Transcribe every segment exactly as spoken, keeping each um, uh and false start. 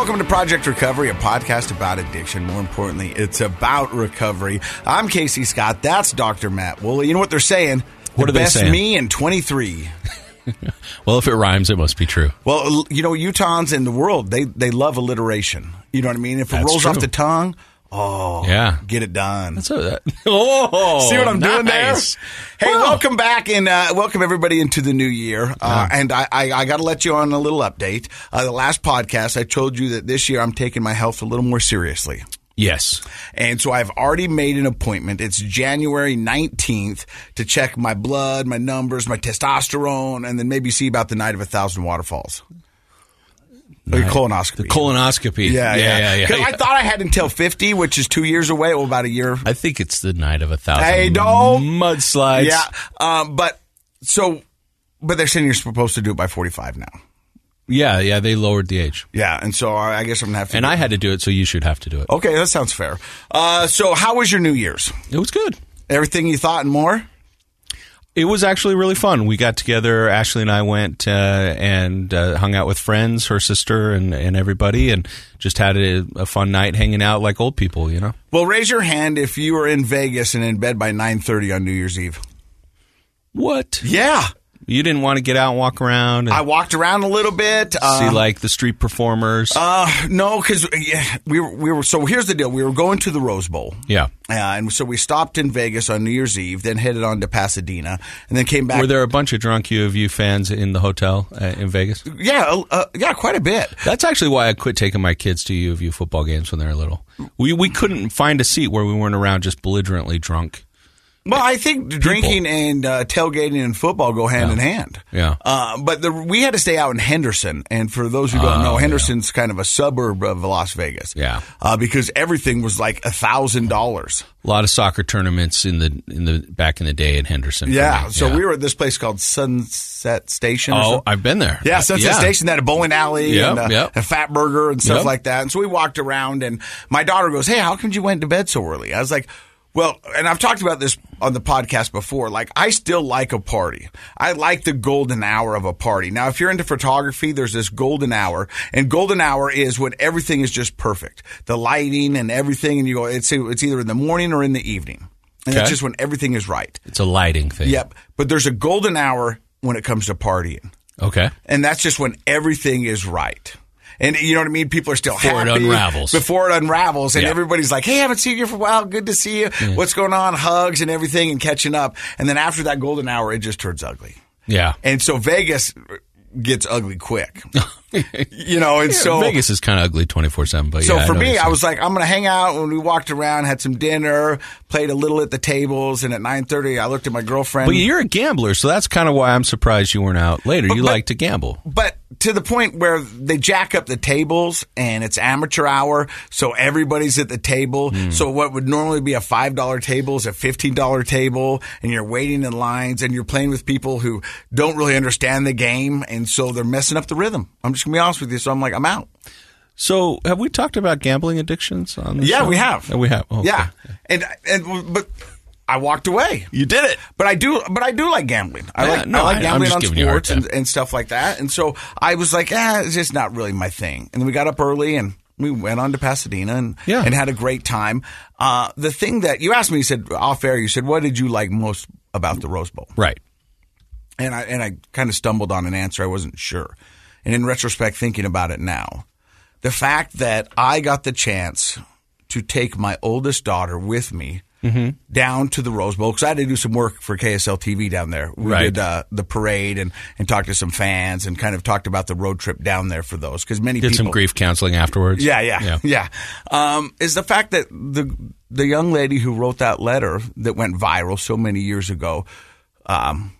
welcome to Project Recovery, a podcast about addiction. More importantly, it's about recovery. I'm Casey Scott. That's Doctor Matt Woolley. You know what they're saying? What the are they best saying? Me in twenty-three. Well, if it rhymes, it must be true. Well, you know, Utahns in the world, they, they love alliteration. You know what I mean? If it That's rolls true. off the tongue, oh, Yeah. get it done. So that, oh, See what I'm doing there? nice. Hey, Wow. welcome back and uh, welcome everybody into the new year. Uh, and I, I, I got to let you on a little update. Uh, the last podcast, I told you that this year I'm taking my health a little more seriously. Yes. And so I've already made an appointment. It's January nineteenth to check my blood, my numbers, my testosterone, and then maybe see about the night of a thousand waterfalls. Or your colonoscopy. The colonoscopy. Yeah, yeah, yeah. yeah, 'Cause yeah. I thought I had until fifty, which is two years away. Well, about a year. I think it's the night of a thousand Hey, don't. mudslides. Yeah. Um, but so, but they're saying you're supposed to do it by forty-five now. Yeah, yeah, they lowered the age. Yeah. And so I I guess I'm going to have to. And do I it. had to do it, so you should have to do it. Okay, that sounds fair. Uh, so how was your New Year's? It was good. Everything you thought and more? It was actually really fun. We got together, Ashley and I went uh, and uh, hung out with friends, her sister, and, and everybody, and just had a, a fun night hanging out like old people, you know? Well, raise your hand if you were in Vegas and in bed by nine thirty on New Year's Eve. What? Yeah. You didn't want to get out and walk around and I walked around a little bit. see, Uh, like, the street performers? uh, no, because yeah, we were, we were, so here's the deal. We were going to the Rose Bowl. yeah. Uh, and so we stopped in Vegas on New Year's Eve, then headed on to Pasadena, and then came back. Were there a bunch of drunk U of U fans in the hotel uh, in Vegas? Yeah, uh, yeah, quite a bit. That's actually why I quit taking my kids to U of U football games when they were little. We we couldn't find a seat where we weren't around just belligerently drunk. Well, I think drinking and uh, tailgating and football go hand in hand. Yeah. Uh, but the, we had to stay out in Henderson, and for those who don't know, Henderson's kind of a suburb of Las Vegas. Yeah. Uh, because everything was like a thousand dollars. A lot of soccer tournaments in the in the back in the day in Henderson. for Yeah. me. So Yeah. we were at this place called Sunset Station. Or Oh, something. I've been there. Yeah, Sunset Yeah. Station, that a bowling alley Yep, and a, yep. a fat burger and stuff Yep. like that. And so we walked around, and my daughter goes, "Hey, how come you went to bed so early?" I was like, well, and I've talked about this on the podcast before. Like, I still like a party. I like the golden hour of a party. Now, if you're into photography, there's this golden hour, and golden hour is when everything is just perfect. The lighting and everything, and you go, it's it's either in the morning or in the evening. And Okay. it's just when everything is right. It's a lighting thing. Yep. But there's a golden hour when it comes to partying. Okay. And that's just when everything is right. And you know what I mean? People are still Before it happy. unravels. Before it unravels. And Yeah. everybody's like, hey, I haven't seen you for a while. Good to see you. What's going on? Hugs and everything and catching up. And then after that golden hour, it just turns ugly. Yeah. And so Vegas gets ugly quick. You know, and so Vegas is kind of ugly twenty-four seven, but so yeah, for know what me, you're I saying. was like, I'm going to hang out. When we walked around, had some dinner, played a little at the tables, and at nine thirty, I looked at my girlfriend. But you're a gambler, so that's kind of why I'm surprised you weren't out later. You but- like to gamble. But to the point where they jack up the tables and it's amateur hour, so everybody's at the table. So what would normally be a five dollar table is a fifteen dollar table, and you're waiting in lines, and you're playing with people who don't really understand the game, and so they're messing up the rhythm. I'm just going to be honest with you. So I'm like, I'm out. So have we talked about gambling addictions on the Yeah, show? we have. Oh, we have. Okay. Yeah. And, and, but I walked away. You did it. But I do, but I do like gambling. I Yeah, like, no, I like I- I'm gambling just on giving you a hard sports and, time. and stuff like that. And so I was like, ah, it's just not really my thing. And then we got up early and we went on to Pasadena and, Yeah. and had a great time. Uh, the thing that you asked me, you said off air, you said, what did you like most about the Rose Bowl? Right. And I, and I kind of stumbled on an answer. I wasn't sure. And in retrospect, thinking about it now, the fact that I got the chance to take my oldest daughter with me down to the Rose Bowl, because I had to do some work for K S L T V down there. We Right. did uh, the parade and, and talked to some fans and kind of talked about the road trip down there for those, because many Did people some grief counseling afterwards. yeah, yeah, Yeah. yeah. Um, is the fact that the the young lady who wrote that letter that went viral so many years ago um,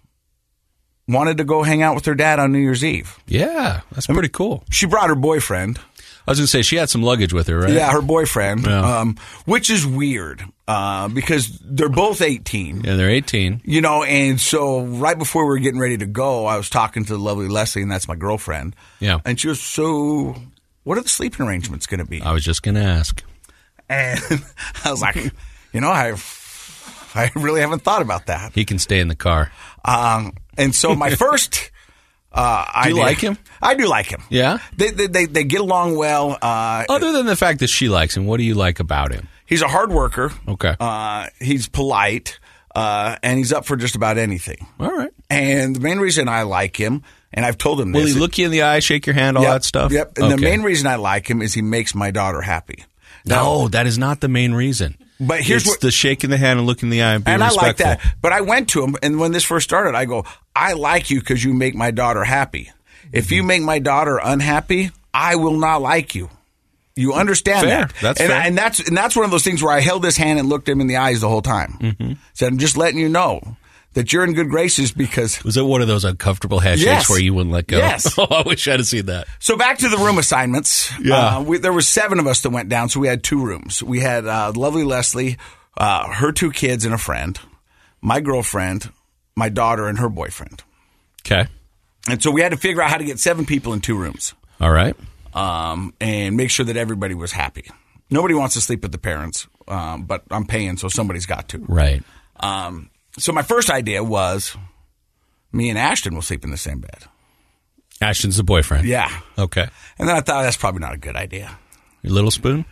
wanted to go hang out with her dad on New Year's Eve. Yeah, that's pretty cool. She brought her boyfriend. I was going to say, she had some luggage with her, right? Yeah, her boyfriend, Yeah. um, which is weird uh, because they're both eighteen. Yeah, they're eighteen. You know, and so right before we were getting ready to go, I was talking to the lovely Leslie, and that's my girlfriend. Yeah. And she was, so what are the sleeping arrangements going to be? I was just going to ask. And I was like, you know, I I really haven't thought about that. He can stay in the car. Um, and so my first Uh, I do you like him? I do like him. Yeah? They they they, they get along well. Uh, Other than the fact that she likes him, what do you like about him? He's a hard worker. Okay. Uh, he's polite, uh, and he's up for just about anything. All right. And the main reason I like him, and I've told him this. Will he look you in the eye, shake your hand, all yep, that stuff? Yep. And okay. the main reason I like him is he makes my daughter happy. No, that is not the main reason. But here's it's what, the shaking the hand and looking in the eye and being and respectful. I like that. But I went to him, and when this first started, I go, I like you because you make my daughter happy. If you make my daughter unhappy, I will not like you. You understand fair. that? That's and, fair. and that's and that's one of those things where I held his hand and looked him in the eyes the whole time. Mm-hmm. Said, I'm just letting you know that you're in good graces because... Was it one of those uncomfortable handshakes yes. where you wouldn't let go? Yes. Oh, I wish I'd have seen that. So back to the room assignments. Yeah. Uh, we, there were seven of us that went down, so we had two rooms. We had uh, lovely Leslie, uh, her two kids and a friend, my girlfriend, my daughter, and her boyfriend. Okay. And so we had to figure out how to get seven people in two rooms. All right. Um, and make sure that everybody was happy. Nobody wants to sleep with the parents, um, but I'm paying, so somebody's got to. Right. Um, so my first idea was me and Ashton will sleep in the same bed. Ashton's the boyfriend. Yeah. Okay. And then I thought that's probably not a good idea. Your little spoon?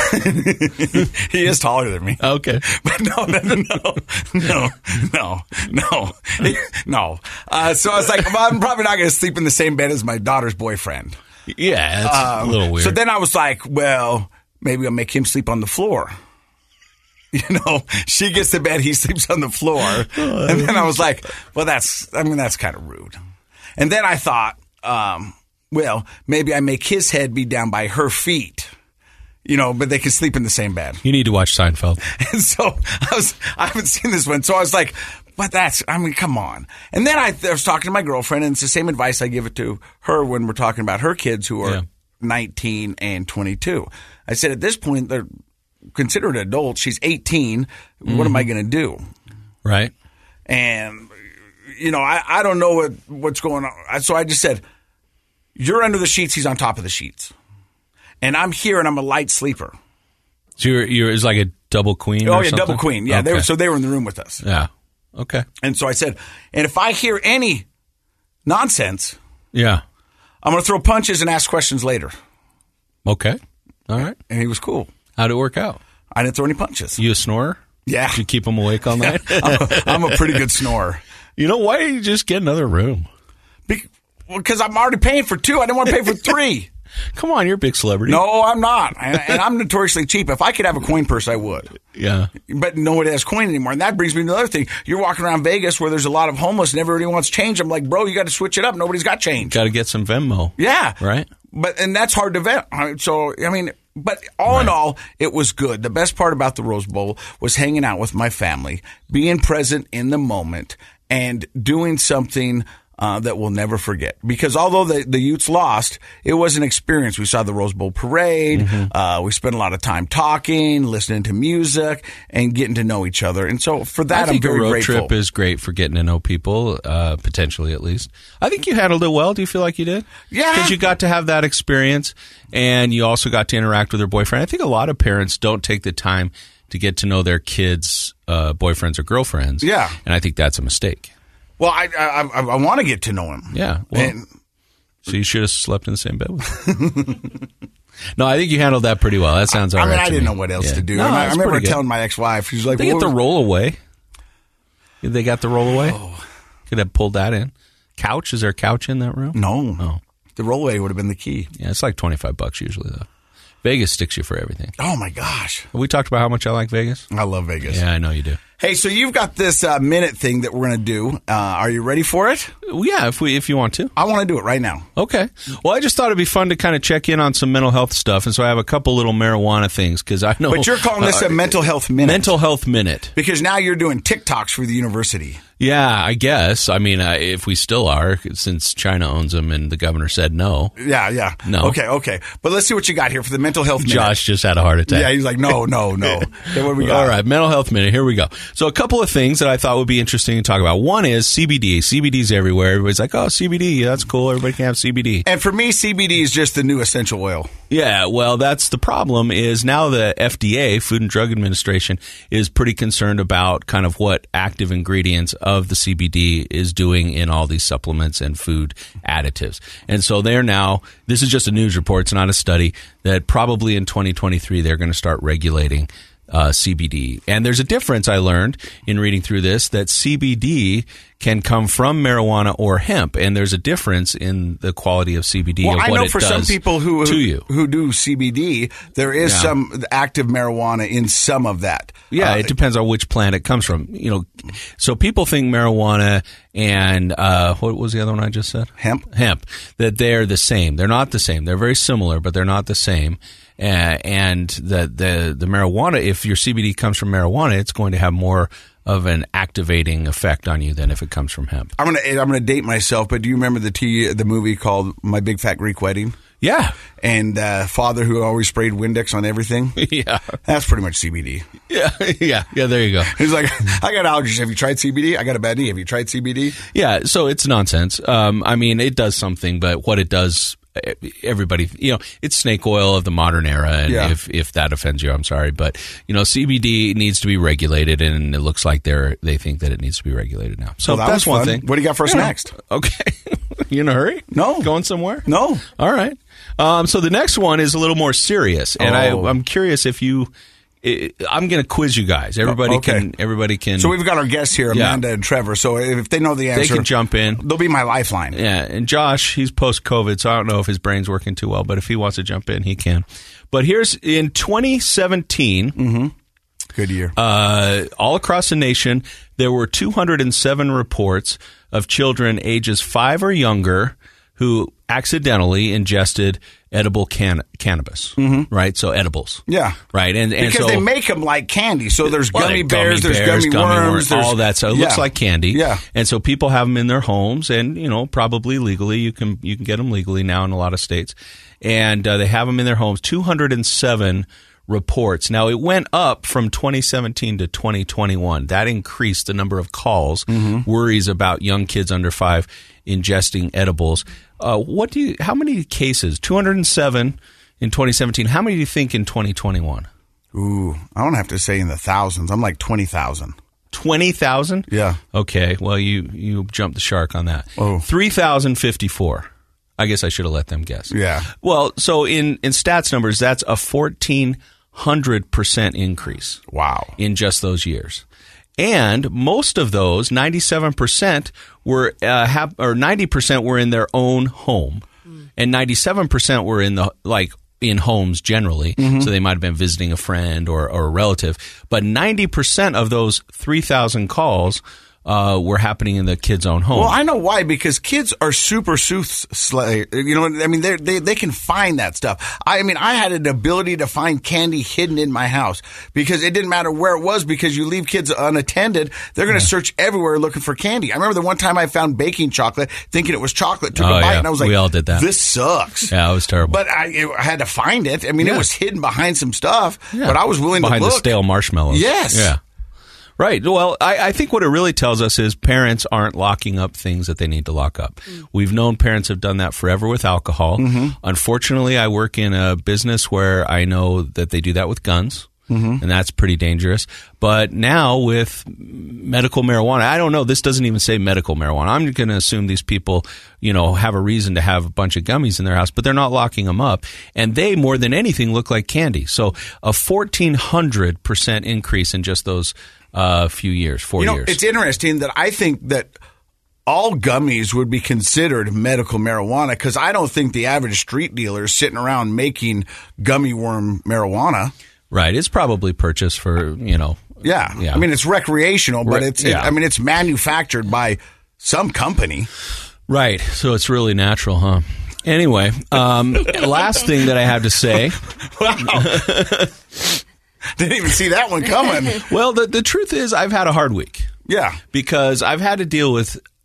He is taller than me. Okay. But no, no, no, no, no, no, no. Uh, so I was like, well, I'm probably not going to sleep in the same bed as my daughter's boyfriend. Yeah, that's Um, a little weird. So then I was like, well, maybe I'll make him sleep on the floor. You know, she gets to bed, he sleeps on the floor. And then I was like, well, that's, I mean, that's kind of rude. And then I thought, um, well, maybe I make his head be down by her feet. You know, but they can sleep in the same bed. You need to watch Seinfeld. And so I was, I haven't seen this one. So I was like, but that's, I mean, come on. And then I, I was talking to my girlfriend, and it's the same advice I give it to her when we're talking about her kids who are Yeah. nineteen and twenty-two. I said, at this point, they're considered adults. She's eighteen. Mm-hmm. What am I going to do? Right. And, you know, I, I don't know what, what's going on. So I just said, you're under the sheets. He's on top of the sheets. And I'm here, and I'm a light sleeper. So you're, you're it's like a double queen Oh, or yeah, something? double queen. Yeah, they Okay. were, so they were in the room with us. Yeah. Okay. And so I said, and if I hear any nonsense, Yeah. I'm going to throw punches and ask questions later. Okay. All right. And he was cool. How'd it work out? I didn't throw any punches. You a snorer? Yeah. Did you keep him awake all night? I'm, a, I'm a pretty good snorer. You know, why don't you just get another room? Because I'm already paying for two. I didn't want to pay for three. Come on, you're a big celebrity. No, I'm not. And, and I'm notoriously cheap. If I could have a coin purse, I would. Yeah. But nobody has coin anymore. And that brings me to another thing. You're walking around Vegas where there's a lot of homeless and everybody wants change. I'm like, bro, you got to switch it up. Nobody's got change. Got to get some Venmo. Yeah. Right? But and that's hard to vet. So, I mean, but all Right. in all, it was good. The best part about the Rose Bowl was hanging out with my family, being present in the moment, and doing something Uh, that we'll never forget. Because although the, the Utes lost, it was an experience. We saw the Rose Bowl parade. Mm-hmm. Uh, we spent a lot of time talking, listening to music, and getting to know each other. And so for that, I think I'm very a road grateful. trip is great for getting to know people, uh, potentially at least. I think you handled it well. Do you feel like you did? Yeah. Because you got to have that experience, and you also got to interact with their boyfriend. I think a lot of parents don't take the time to get to know their kids' uh, boyfriends or girlfriends. Yeah. And I think that's a mistake. Well, I I, I, I want to get to know him. Yeah. Well, And, so you should have slept in the same bed with him. No, I think you handled that pretty well. That sounds all I mean, right I to didn't me. know what else Yeah. to do. No, and I, I that's remember pretty good. telling my ex-wife, she's like, They well, get the roll away. They got the roll away. Oh. Could have pulled that in. Couch? Is there a couch in that room? No. Oh. The rollaway would have been the key. Yeah, it's like twenty-five bucks usually, though. Vegas sticks you for everything. Oh, my gosh. Have we talked about how much I like Vegas? I love Vegas. Yeah, I know you do. Hey, so you've got this uh, minute thing that we're going to do. Uh, are you ready for it? Well, yeah, if we if you want to. I want to do it right now. Okay. Well, I just thought it'd be fun to kind of check in on some mental health stuff, and so I have a couple little marijuana things because I know. But you're calling this uh, a mental health minute. mental health minute. Because now you're doing TikToks for the university. Yeah, I guess. I mean, uh, if we still are, since China owns them and the governor said no. Yeah, yeah. No. Okay, okay. But let's see what you got here for the mental health minute. Josh just had a heart attack. Yeah, he's like, no, no, no. Okay, what do we got? All right, mental health minute. Here we go. So a couple of things that I thought would be interesting to talk about. One is C B D. C B D's everywhere. Everybody's like, oh, C B D, that's cool. Everybody can have C B D. And for me, C B D is just the new essential oil. Yeah, well, that's the problem is now the F D A, Food and Drug Administration, is pretty concerned about kind of what active ingredients of the C B D is doing in all these supplements and food additives. And so they're now, this is just a news report, it's not a study, that probably in twenty twenty-three they're going to start regulating Uh, C B D. And there's a difference I learned in reading through this, that C B D can come from marijuana or hemp, and there's a difference in the quality of C B D. Well, of I what know it for does some people who to you. who do C B D, there is Yeah. some active marijuana in some of that. Yeah, Uh, it depends on which plant it comes from. You know, so people think marijuana and uh, what was the other one I just said? Hemp. Hemp. That they're the same. They're not the same. They're very similar, but they're not the same. Uh, and the, the the marijuana, if your C B D comes from marijuana, it's going to have more of an activating effect on you than if it comes from hemp. I'm gonna I'm gonna date myself, but do you remember the T the movie called My Big Fat Greek Wedding? Yeah. And uh, father who always sprayed Windex on everything. Yeah. That's pretty much C B D. Yeah. Yeah. Yeah. There you go. He's like, I got allergies. Have you tried C B D? I got a bad knee. Have you tried C B D? Yeah. So it's nonsense. Um, I mean, it does something, but what it does, everybody, you know, it's snake oil of the modern era. And Yeah. if, if that offends you, I'm sorry. But, you know, C B D needs to be regulated, and it looks like they're, they think that it needs to be regulated now. So Well, that that's was one fun. thing. What do you got for us Yeah. next? Okay. You in a hurry? No. Going somewhere? No. All right. Um, so the next one is a little more serious, and Oh. I, I'm curious if you. I- I'm going to quiz you guys. Everybody Okay. can. Everybody can. So we've got our guests here, Yeah. Amanda and Trevor. So if they know the answer, They can jump in. They'll be my lifeline. Yeah, and Josh, he's post-COVID, so I don't know if his brain's working too well, but if he wants to jump in, he can. But here's, in twenty seventeen, Mm-hmm. Good year. uh, all across the nation, there were two hundred seven reports of children ages five or younger who accidentally ingested edible can- cannabis, mm-hmm. right? So edibles. Yeah. Right. And, and Because so, they make them like candy. So there's Well, gummy they're bears, there's bears, gummy, worms, worms, there's all that. So it Yeah. looks like candy. Yeah. And so people have them in their homes, and you know, probably legally. You can you can get them legally now in a lot of states, and uh, they have them in their homes. two hundred seven reports. Now it went up from twenty seventeen to twenty twenty-one. That increased the number of calls, Mm-hmm. worries about young kids under five ingesting edibles. Uh, what do you? How many cases? two hundred seven in twenty seventeen. How many do you think in twenty twenty-one? Ooh, I don't have to say in the thousands. I'm like twenty thousand. twenty thousand? Yeah. Okay. Well, you, you jumped the shark on that. Oh. three thousand fifty-four. I guess I should have let them guess. Yeah. Well, so in, in stats numbers, that's a fourteen hundred percent increase Wow. in just those years. And most of those, ninety-seven percent were, uh, hap- or ninety percent were in their own home. And ninety-seven percent were in the, like, in homes generally. Mm-hmm. So they might have been visiting a friend or, or a relative. But ninety percent of those three thousand calls uh, were happening in the kid's own home. Well, I know why, because kids are super soothsayers. You know, I mean, they they can find that stuff. I mean, I had an ability to find candy hidden in my house because it didn't matter where it was, because you leave kids unattended, they're going to Yeah. search everywhere looking for candy. I remember the one time I found baking chocolate, thinking it was chocolate, took Oh, a bite, yeah. and I was like, We all did that. This sucks. Yeah, it was terrible. But I, it, I had to find it. I mean, Yeah. it was hidden behind some stuff, Yeah. but I was willing Behind to look. the stale marshmallows. Yes. Yeah. Right. Well, I, I think what it really tells us is parents aren't locking up things that they need to lock up. We've known parents have done that forever with alcohol. Mm-hmm. Unfortunately, I work in a business where I know that they do that with guns. Mm-hmm. And that's pretty dangerous. But now with medical marijuana, I don't know. This doesn't even say medical marijuana. I'm going to assume these people, you know, have a reason to have a bunch of gummies in their house, but they're not locking them up. And they, more than anything, look like candy. So a fourteen hundred percent increase in just those uh, few years, four You know, years. it's interesting that I think that all gummies would be considered medical marijuana, because I don't think the average street dealer is sitting around making gummy worm marijuana. Right. It's probably purchased for, you know. Yeah. Yeah. I mean, it's recreational, but Re- it's, yeah. I mean, it's manufactured by some company. Right. So it's really natural, huh? Anyway, um, last thing that I have to say. Wow. Didn't even see that one coming. Well, the, the truth is I've had a hard week. Yeah. Because I've had to deal with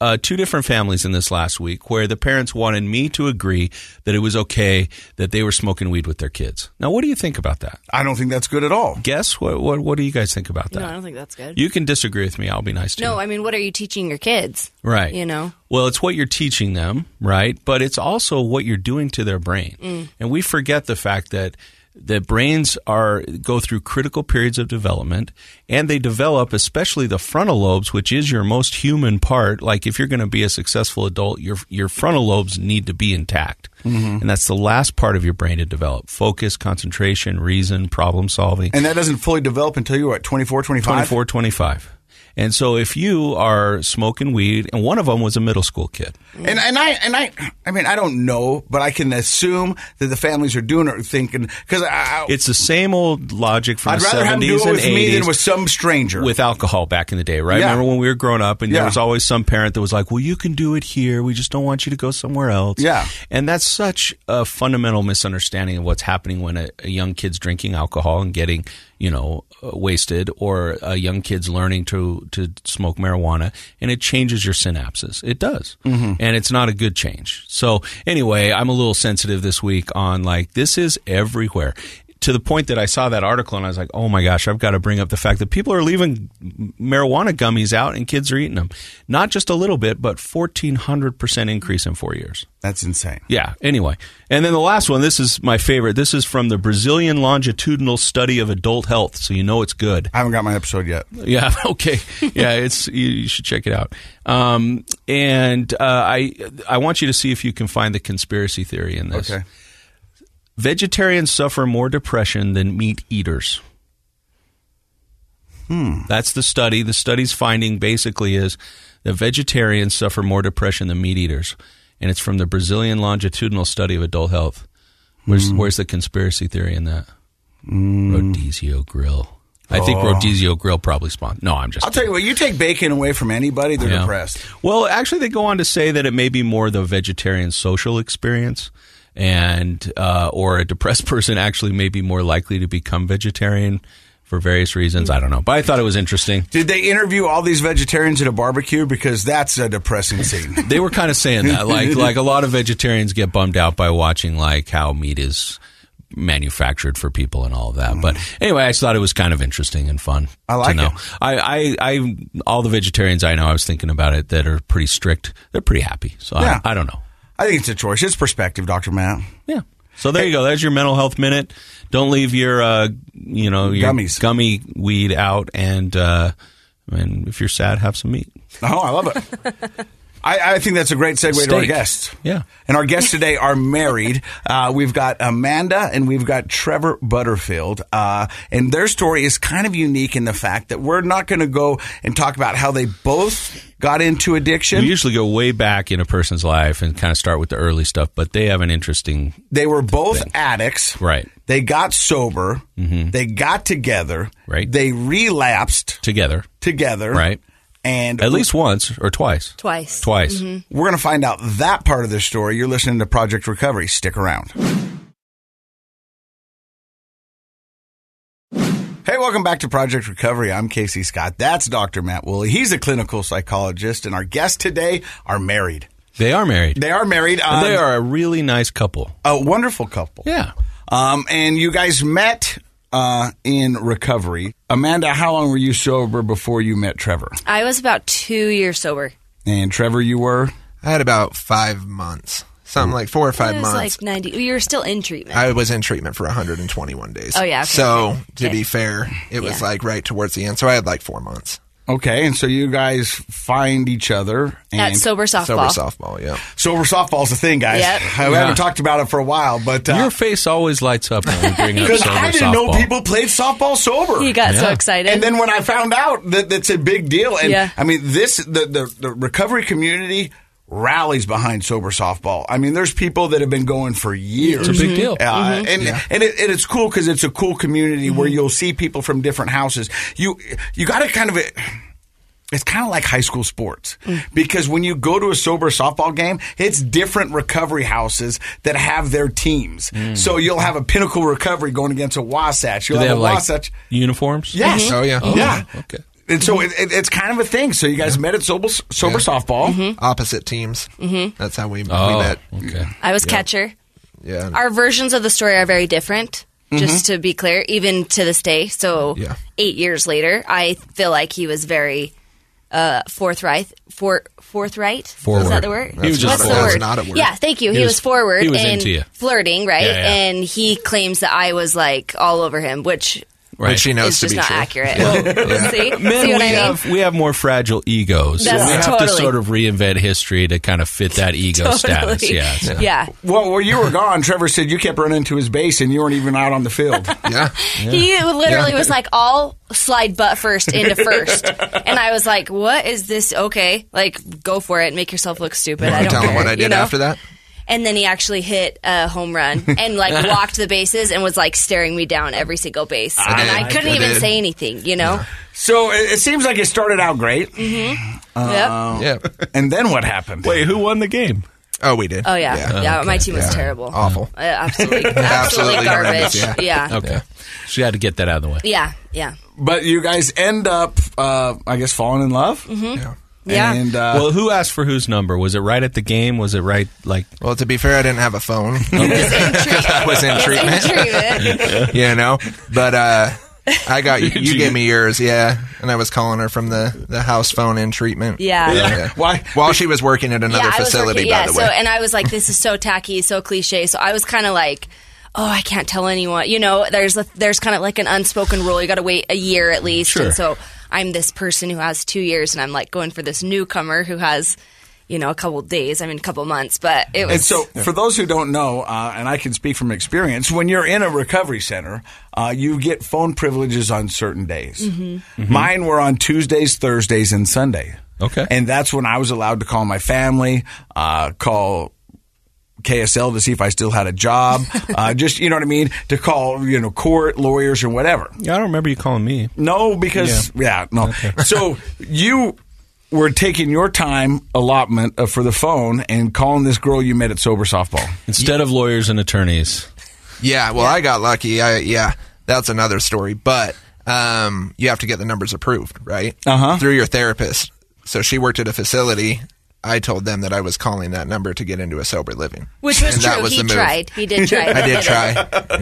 uh, two different families in this last week where the parents wanted me to agree that it was okay that they were smoking weed with their kids. Now, what do you think about that? I don't think that's good at all. Guess what? What, what do you guys think about that? No, I don't think that's good. You can disagree with me. I'll be nice to no, you. I mean, what are you teaching your kids? Right. You know? Well, it's what you're teaching them, right? But it's also what you're doing to their brain. Mm. And we forget the fact that that brains are go through critical periods of development, and they develop, especially the frontal lobes, which is your most human part. Like if you're going to be a successful adult, your your frontal lobes need to be intact. Mm-hmm. And that's the last part of your brain to develop. Focus, concentration, reason, problem solving. And that doesn't fully develop until you're what, twenty-four, twenty-five? twenty-four, twenty-five. And so if you are smoking weed, and one of them was a middle school kid. And and I and I I mean I don't know, but I can assume that the families are doing it thinking because it's the same old logic from I'd the rather seventies have them do it and with eighties me than with some stranger with alcohol back in the day, right? Yeah. Remember when we were growing up, and yeah. there was always some parent that was like, "Well, you can do it here. We just don't want you to go somewhere else." Yeah, and that's such a fundamental misunderstanding of what's happening when a, a young kid's drinking alcohol and getting, you know, wasted, or a young kid's learning to to smoke marijuana, and it changes your synapses. It does. Mm-hmm. And it's not a good change. So anyway, I'm a little sensitive this week on like, this is everywhere. To the point that I saw that article and I was like, oh my gosh, I've got to bring up the fact that people are leaving marijuana gummies out and kids are eating them. Not just a little bit, but fourteen hundred percent increase in four years. That's insane. Yeah, anyway. And then the last one, this is my favorite. This is from the Brazilian Longitudinal Study of Adult Health, so you know it's good. I haven't got my episode yet. Yeah, okay. Yeah, it's you, you should check it out. Um, and uh, I I want you to see if you can find the conspiracy theory in this. Okay. Vegetarians suffer more depression than meat eaters. Hmm. That's the study. The study's finding basically is that vegetarians suffer more depression than meat eaters. And it's from the Brazilian Longitudinal Study of Adult Health. Where's, mm. where's the conspiracy theory in that? Mm. Rodizio Grill. I oh. think Rodizio Grill probably spawned. No, I'm just I'll kidding. Tell you what, you take bacon away from anybody, they're yeah. depressed. Well, actually, they go on to say that it may be more the vegetarian social experience. And uh, or a depressed person actually may be more likely to become vegetarian for various reasons. I don't know. But I thought it was interesting. Did they interview all these vegetarians at a barbecue? Because that's a depressing scene. They were kind of saying that. Like, like a lot of vegetarians get bummed out by watching like how meat is manufactured for people and all of that. Mm. But anyway, I just thought it was kind of interesting and fun. I like to know. it. I, I, I, all the vegetarians I know, I was thinking about it, that are pretty strict. They're pretty happy. So yeah. I, I don't know. I think it's a choice. It's perspective, Doctor Matt. Yeah. So there you go. There's your mental health minute. Don't leave your, uh, you know, your gummies, gummy weed out. And, uh, and if you're sad, have some meat. Oh, I love it. I, I think that's a great segue Steak. to our guests. Yeah. And our guests today are married. Uh, we've got Amanda and we've got Trevor Butterfield. Uh, and their story is kind of unique in the fact that we're not going to go and talk about how they both got into addiction. We usually go way back in a person's life and kind of start with the early stuff, but they have an interesting They were both thing. addicts. Right. They got sober. Mm-hmm. They got together. Right. They relapsed. Together. Together. Right. And at least once or twice. Twice. Twice. Mm-hmm. We're going to find out that part of their story. You're listening to Project Recovery. Stick around. Hey, welcome back to Project Recovery. I'm Casey Scott. That's Doctor Matt Woolley. He's a clinical psychologist, and our guests today are married. They are married. They are married. Um, and they are a really nice couple. A wonderful couple. Yeah. Um, and you guys met uh, in recovery. Amanda, how long were you sober before you met Trevor? I was about two years sober. And Trevor, you were? I had about five months. Something like four or five it was months. like ninety. You were still in treatment. I was in treatment for one hundred twenty-one days. Oh, yeah. Okay, so, okay. to okay. be fair, it was yeah. like right towards the end. So, I had like four months. Okay, and so you guys find each other. And At Sober Softball. Sober Softball, yeah. Sober Softball's a thing, guys. Yep. I yeah. haven't talked about it for a while, but... Uh, your face always lights up when we bring up because Sober I didn't Softball. know people played softball sober. He got yeah. so excited. And then when I found out that that's a big deal, and yeah. I mean, this, the, the, the recovery community rallies behind Sober Softball. I mean, there's people that have been going for years. It's a big deal. Uh, mm-hmm. And yeah. and, it, and it's cool because it's a cool community mm-hmm. where you'll see people from different houses. You, you got to kind of... It's kind of like high school sports because when you go to a sober softball game, it's different recovery houses that have their teams. Mm. So you'll have a Pinnacle Recovery going against a Wasatch. You'll Do they have, have a like Wasatch uniforms. Yes. Oh, yeah. Oh, yeah. Okay. And so it, it, it's kind of a thing. So you guys met at sober, sober Yeah. softball. Opposite teams. Mm-hmm. That's how we, Oh, we met. okay. I was catcher. Yeah. Our versions of the story are very different, just to be clear, even to this day. So Yeah. eight years later, I feel like he was very uh, forthright. For, forthright? Forward. Is that the word? He was just What's the forward. word? That's not a word. Yeah, thank you. He, He was, was- forward he was and into you. flirting, right? Yeah, yeah. And he claims that I was like all over him, which Right. Which she knows is to just be not true. accurate. Well, See? Men, See what we I mean? have we have more fragile egos, so That's we have to totally- sort of reinvent history to kind of fit that ego status. Totally. Yeah, so- Yeah. Well, where you were gone, Trevor said you kept running to his base and you weren't even out on the field. Yeah. He literally was like, I'll slide butt first into first. And I was like, what is this? Okay. Like, go for it. Make yourself look stupid. I You don't tell care. him what I you did know? after that? And then he actually hit a home run and like walked the bases and was like staring me down every single base. and did. I couldn't I even did. say anything, you know? So it, it seems like it started out great. Yep. Yeah. And then what happened? Wait, who won the game? Oh, we did. Oh, yeah. Yeah, my team was Yeah. terrible. Awful. Uh, absolutely. Absolutely Absolutely horrendous, garbage. yeah. Yeah. Okay, she had to get that out of the way. Yeah. Yeah. But you guys end up, uh, I guess, falling in love. Yeah. Yeah. And uh, Well, who asked for whose number? Was it right at the game? Was it right like? Well, to be fair, I didn't have a phone. He was in treatment. I was in treatment. In treatment. you know, but uh, I got you. Did You you- gave me yours, yeah, and I was calling her from the, the house phone in treatment. Yeah. Yeah. why? While she was working at another yeah, I was facility, working- by yeah, the so, way. and I was like, this is so tacky, so cliche. So I was kind of like, oh, I can't tell anyone. You know, there's a, there's kind of like an unspoken rule. You got to wait a year at least. Sure. And so I'm this person who has two years, and I'm like going for this newcomer who has, you know, a couple days. I mean, a couple months. But it was And so, for those who don't know, uh, and I can speak from experience, when you're in a recovery center, uh, you get phone privileges on certain days. Mine were on Tuesdays, Thursdays, and Sunday. Okay. And that's when I was allowed to call my family, uh, call K S L to see if I still had a job, uh, just, you know what I mean, to call, you know, court, lawyers, or whatever. Yeah, I don't remember you calling me. No, because, yeah, no. So you were taking your time allotment uh, for the phone and calling this girl you met at Sober Softball. Instead of lawyers and attorneys. yeah, well, I got lucky. I yeah, that's another story. But um, you have to get the numbers approved, right? Uh-huh. Through your therapist. So she worked at a facility. I told them that I was calling that number to get into a sober living. which was And that true. was He the move. tried. He did try. I did try.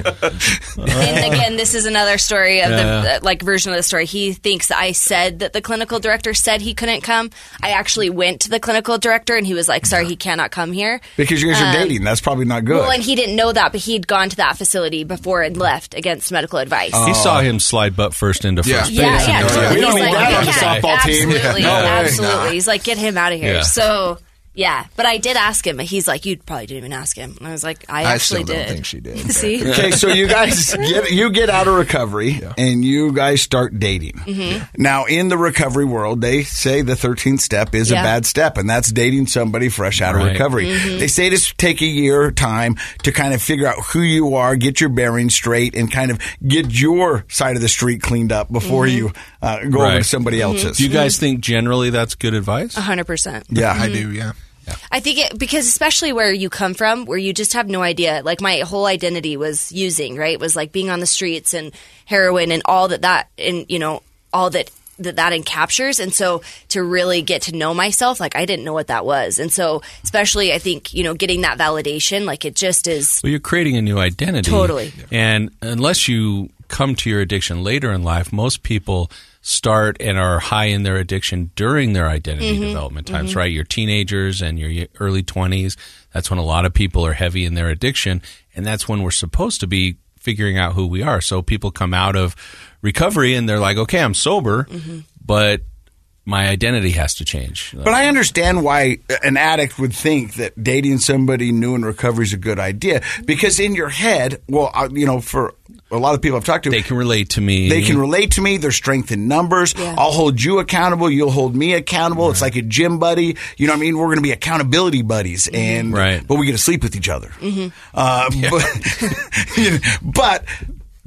And again, this is another story of Yeah. the uh, like version of the story. He thinks that I said that the clinical director said he couldn't come. I actually went to the clinical director, and he was like, "Sorry, he cannot come here." Because you guys are dating. That's probably not good. Well, and he didn't know that, but he'd gone to that facility before and left against medical advice. He saw him slide butt first into Yeah. first base. yeah, yeah, and he was totally. like, We don't He's need like, that "You on the can't." softball team. Absolutely, No way. absolutely. Nah. He's like, "Get him out of here." Yeah. So. Yeah, but I did ask him. He's like, you probably didn't even ask him. And I was like, I I actually still don't did. think she did. See? Okay, so you guys get you get out of recovery and you guys start dating. Mm-hmm. Now, in the recovery world, they say the thirteenth step is a Yeah. bad step, and that's dating somebody fresh out of Right. recovery. Mm-hmm. They say to take a year time to kind of figure out who you are, get your bearings straight, and kind of get your side of the street cleaned up before Mm-hmm. you uh, go over Right. to somebody else's. Do you guys think generally that's good advice? one hundred percent. yeah, I do, yeah. I think it, because especially where you come from, where you just have no idea. Like my whole identity was using, right? Was like being on the streets and heroin and all that that, and you know, all that that that encaptures. And so to really get to know myself, like I didn't know what that was. And so especially I think, you know, getting that validation, like it just is. Well, you're creating a new identity. Totally. And unless you come to your addiction later in life, most people start and are high in their addiction during their identity Mm-hmm. development times, right? Your teenagers and your early twenties. That's when a lot of people are heavy in their addiction. And that's when we're supposed to be figuring out who we are. So people come out of recovery and they're like, okay, I'm sober, Mm-hmm. but my identity has to change. But I understand why an addict would think that dating somebody new in recovery is a good idea. Because in your head, well, uh, you know, for a lot of people I've talked to, They can relate to me. they can relate to me. There's strength in numbers. Yeah. I'll hold you accountable. You'll hold me accountable. It's like a gym buddy. You know what I mean? We're going to be accountability buddies. And, Right. but we get to sleep with each other. Uh, but, but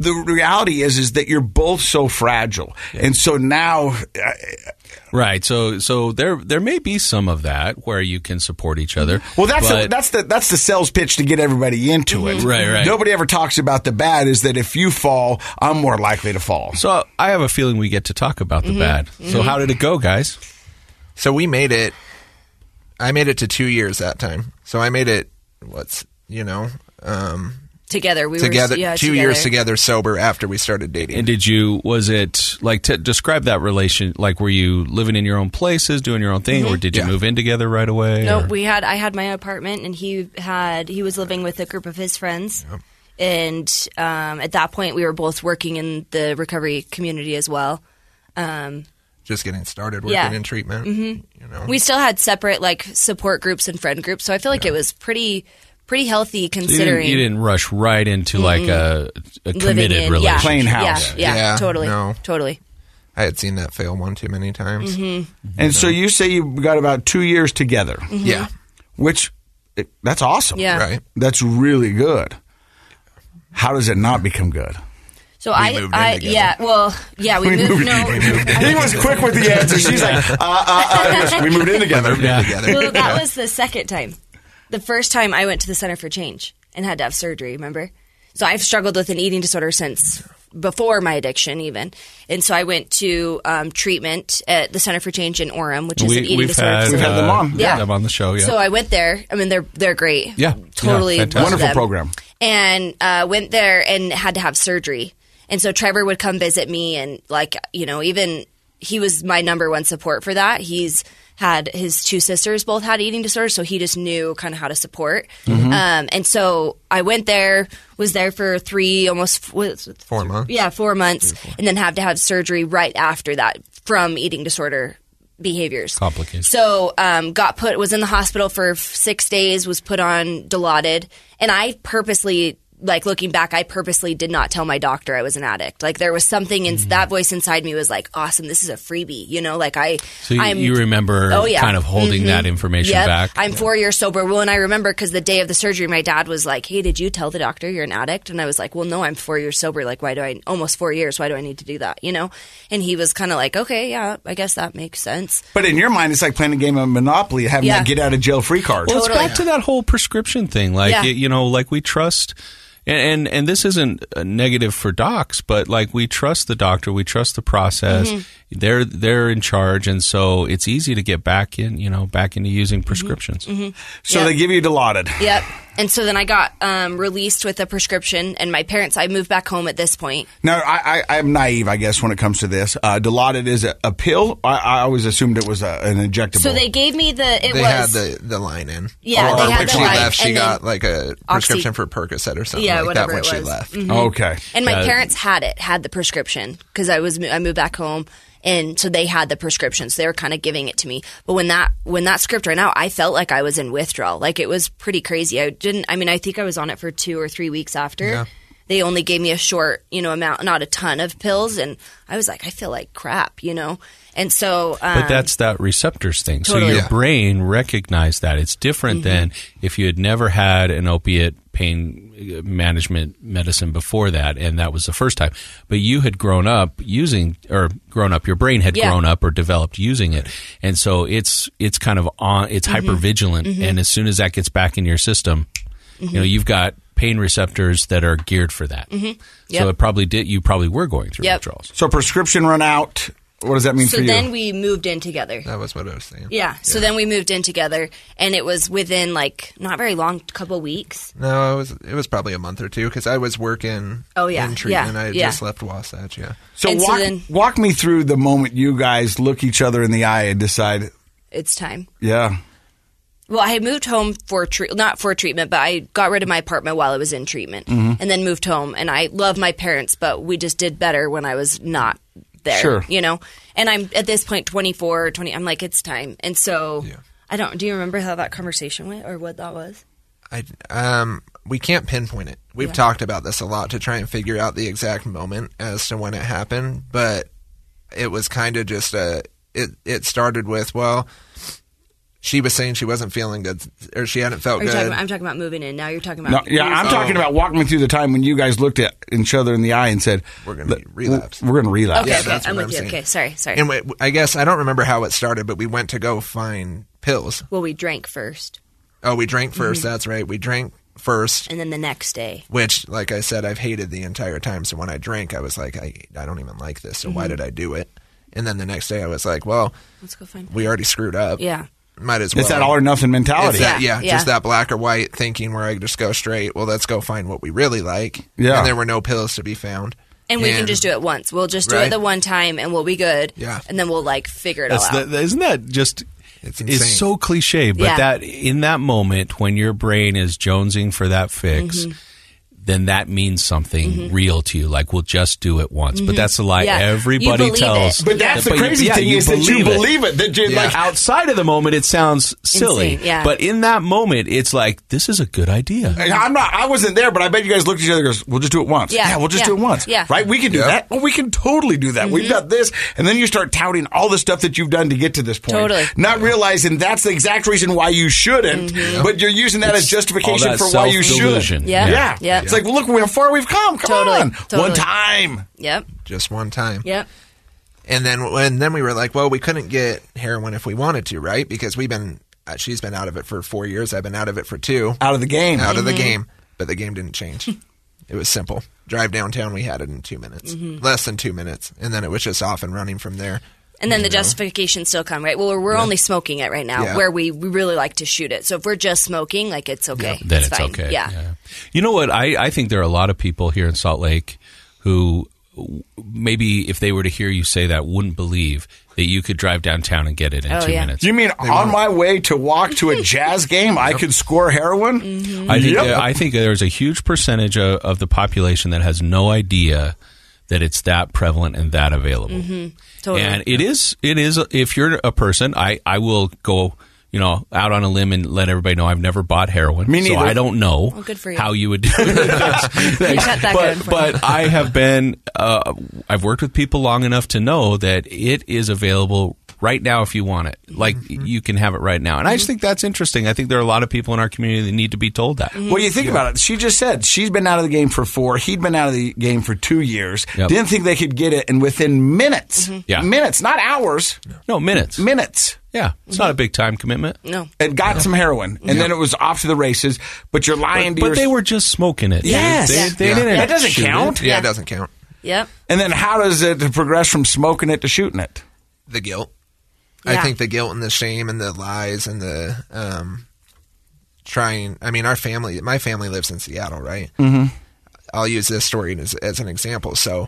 the reality is, is that you're both so fragile. And so now, Right. So so there there may be some of that where you can support each other. well, that's but, the, that's the that's the sales pitch to get everybody into it. Right, right. Nobody ever talks about the bad. Is that if you fall, I'm more likely to fall. So I have a feeling we get to talk about the Mm-hmm. bad. So how did it go, guys? So we made it. I made it to two years that time. So I made it. What's you know. Um, Together, we together, were yeah, two together. years together, sober after we started dating. And did you, was it, like, to describe that relation, like, were you living in your own places, doing your own thing, or did you Yeah. move in together right away? No, or- we had. I had my apartment, and he had. He was living with a group of his friends, and um, at that point, we were both working in the recovery community as well. Um, Just getting started working Yeah. in treatment. Mm-hmm. You know, we still had separate like support groups and friend groups, so I feel like it was pretty pretty healthy So you didn't, considering you didn't rush right into, like, a, a living committed in relationship. yeah, Plain house. Yeah, yeah, Yeah, totally, no. totally. I had seen that fail one too many times. Mm-hmm. And so you say you got about two years together, Yeah, which it, that's awesome. Yeah. right. That's really good. How does it not become good? So I, moved in I together. yeah, well, yeah, we, moved. No, He was quick with the answer. She's like, uh, uh, uh, yes, we moved in together. Yeah. Together. well, that was the second time. The first time I went to the Center for Change and had to have surgery, remember? So I've struggled with an eating disorder since before my addiction even. And so I went to um, treatment at the Center for Change in Orem, which is We, an eating we've disorder had, facility. We've had them uh, on. Yeah. Yeah. them on the show, yeah. So I went there. I mean, they're they're great. Yeah. Totally Yeah, love fantastic. Wonderful them. program. And uh, went there and had to have surgery. And so Trevor would come visit me, and like you know, even he was my number one support for that. He's had his two sisters both had eating disorders, so he just knew kind of how to support. Mm-hmm. Um, and so I went there, was there for three, almost what was it? Four months. Yeah, four months, and then had to have surgery right after that from eating disorder behaviors. Complicated. So um, got put was in the hospital for f- six days. Was put on Dilaudid, and I purposely. Like looking back, I purposely did not tell my doctor I was an addict. Like there was something in that voice inside me was like, "Awesome, this is a freebie," you know. Like I, So you, I'm, you remember Oh, yeah. kind of holding Mhm. that information Yep. back? I'm four years sober. Well, and I remember because the day of the surgery, my dad was like, "Hey, did you tell the doctor you're an addict?" And I was like, "Well, no, I'm four years sober. Like, why do I almost four years? Why do I need to do that?" You know? And he was kind of like, "Okay, yeah, I guess that makes sense." But in your mind, it's like playing a game of Monopoly, having Yeah. that get out of jail free card. Well, Totally. it's back to that whole prescription thing. Like, Yeah. y- you know, like we trust, and, and, and this isn't a negative for docs, but like we trust the doctor, we trust the process. Mm-hmm. They're, they're in charge. And so it's easy to get back in, you know, back into using Mm-hmm. prescriptions. So Yep. they give you Dilaudid. Yep. And so then I got um, released with a prescription, and my parents. I moved back home at this point. Now, I, I, I'm naive, I guess, when it comes to this. Uh, Dilaudid is a, a pill. I, I always assumed it was a, an injectable. So they gave me the. It They was had the, the line in. Yeah, or they had when the she line, left, she and then got like a prescription Oxy- for Percocet or something Yeah, like that whatever when it she was. left. Okay. And my Uh, parents had it, had the prescription because I was I moved back home, and so they had the prescription, so they were kind of giving it to me. But when that when that script ran out, I felt like I was in withdrawal. Like it was pretty crazy. I didn't. I mean, I think I was on it for two or three weeks after. Yeah. They only gave me a short, you know, amount, not a ton of pills, and I was like, I feel like crap, you know. And so, um, But that's that receptors thing. So Totally. your Yeah. brain recognized that. It's different Mm-hmm. than if you had never had an opiate pain uh, management medicine before that, and that was the first time. But you had grown up using, or grown up, your brain had Yeah. grown up or developed using it. And so it's it's kind of on, it's Mm-hmm. hypervigilant. And as soon as that gets back in your system, you know, you've got pain receptors that are geared for that. So Mm-hmm. Yep. it probably did, you probably were going through Yep. withdrawals. So prescription run out. What does that mean so for you? then we moved in together. That was what I was saying. Yeah. So then we moved in together, and it was within like not very long, couple weeks. No, it was it was probably a month or two because I was working. Oh, yeah, in treatment. yeah, I had yeah. just left Wasatch. Yeah, so and so walk, then- walk me through the moment you guys look each other in the eye and decide, It's time. yeah. Well, I had moved home for tre- not for treatment, but I got rid of my apartment while I was in treatment, and then moved home. And I love my parents, but we just did better when I was not there. Sure. You know. And I'm at this point twenty-four, twenty. I'm like, it's time. And so Yeah. I don't. Do you remember how that conversation went, or what that was? I um we can't pinpoint it. We've Yeah. talked about this a lot to try and figure out the exact moment as to when it happened, but it was kind of just a it it started with, well, she was saying she wasn't feeling good, or she hadn't felt Are you good. talking about, I'm talking about moving in. Now you're talking No, about. yeah, I'm Oh. talking about walking me through the time when you guys looked at each other in the eye and said, We're gonna relapse. We're going to relapse. Okay, Yeah, okay. that's I'm what with I'm you. saying. Okay, sorry, sorry. And we, I guess I don't remember how it started, but we went to go find pills. well, we drank first, Oh, we drank 1st Mm-hmm. That's right. We drank first, and then the next day. which, like I said, I've hated the entire time. So when I drank, I was like, I, I don't even like this. So why did I do it? And then the next day, I was like, well, Let's go find. we already screwed up. Yeah. Might as well. It's that all or nothing mentality. It's that, yeah, Yeah, just yeah. that black or white thinking where I just go straight. Well, let's go find what we really like. Yeah. And there were no pills to be found. And we can just do it once. We'll just do Right. it the one time, and we'll be good. Yeah. And then we'll like figure it That's all out. the, isn't that just? It's It's insane. so cliche, but Yeah. that in that moment when your brain is jonesing for that fix, Mm-hmm. then that means something real to you. Like we'll just do it once, but that's a lie Yeah. You everybody believe tells. it. But that's Yeah, the crazy yeah, thing you is that you it. believe it. That you're Yeah. like, Outside of the moment, it sounds silly, Insane, yeah. but in that moment, it's like this is a good idea. I'm not. I wasn't there, but I bet you guys looked at each other and goes, "We'll just do it once." Yeah. we'll just Yeah. do it once. Yeah. right. We can do Yep. that. Well, we can totally do that. We've got this, and then you start touting all the stuff that you've done to get to this point. Totally. Not realizing that's the exact reason why you shouldn't, but you're using that as justification all that for why you should. self-delusion. Yeah. Yeah. Yeah. It's like, well, look how far we've come. Come Totally. on, Totally. one time. Yep. just one time. Yep. And then and then we were like, well, we couldn't get heroin if we wanted to, right? Because we've been, uh, she's been out of it for four years. I've been out of it for two. Out of the game. Out of the Mm-hmm. game. But the game didn't change. It was simple. Drive downtown, we had it in two minutes. Mm-hmm. Less than two minutes. And then it was just off and running from there. And then the You know? justifications still come, right? Well, we're, we're only smoking it right now, Yeah. where we, we really like to shoot it. So if we're just smoking, like it's okay. Then it's, fine. okay. Yeah. You know what? I, I think there are a lot of people here in Salt Lake who maybe if they were to hear you say that wouldn't believe that you could drive downtown and get it in Oh, two yeah. minutes. You mean on my way to walk to a jazz game, I could score heroin? Mm-hmm. I think Yep. I think there's a huge percentage of, of the population that has no idea that it's that prevalent and that available. Mm-hmm. Totally. And it is it is if you're a person, I, I will go, you know, out on a limb and let everybody know I've never bought heroin. Me so neither. I don't know Oh, good for you. how you would do it. Thanks. got that but going for you. but I have been uh, I've worked with people long enough to know that it is available right now if you want it. Like you can have it right now. And I just think that's interesting. I think there are a lot of people in our community that need to be told that. Well, you think about it. She just said she's been out of the game for four. He'd been out of the game for two years. Yep. Didn't think they could get it, and within minutes, Yeah. minutes, not hours, No, minutes. minutes, Yeah. It's not a big time commitment. No. and got some heroin, and then it was off to the races. But you're lying But, to but your- they were just smoking it. Yes. They, Yeah. they Yeah. didn't That doesn't shoot count. it. Yeah, Yeah. it doesn't count. Yep. And then how does it progress from smoking it to shooting it? The guilt. Yeah. I think the guilt and the shame and the lies and the um, trying. I mean, our family, my family lives in Seattle, right? Mm-hmm. I'll use this story as, as an example. So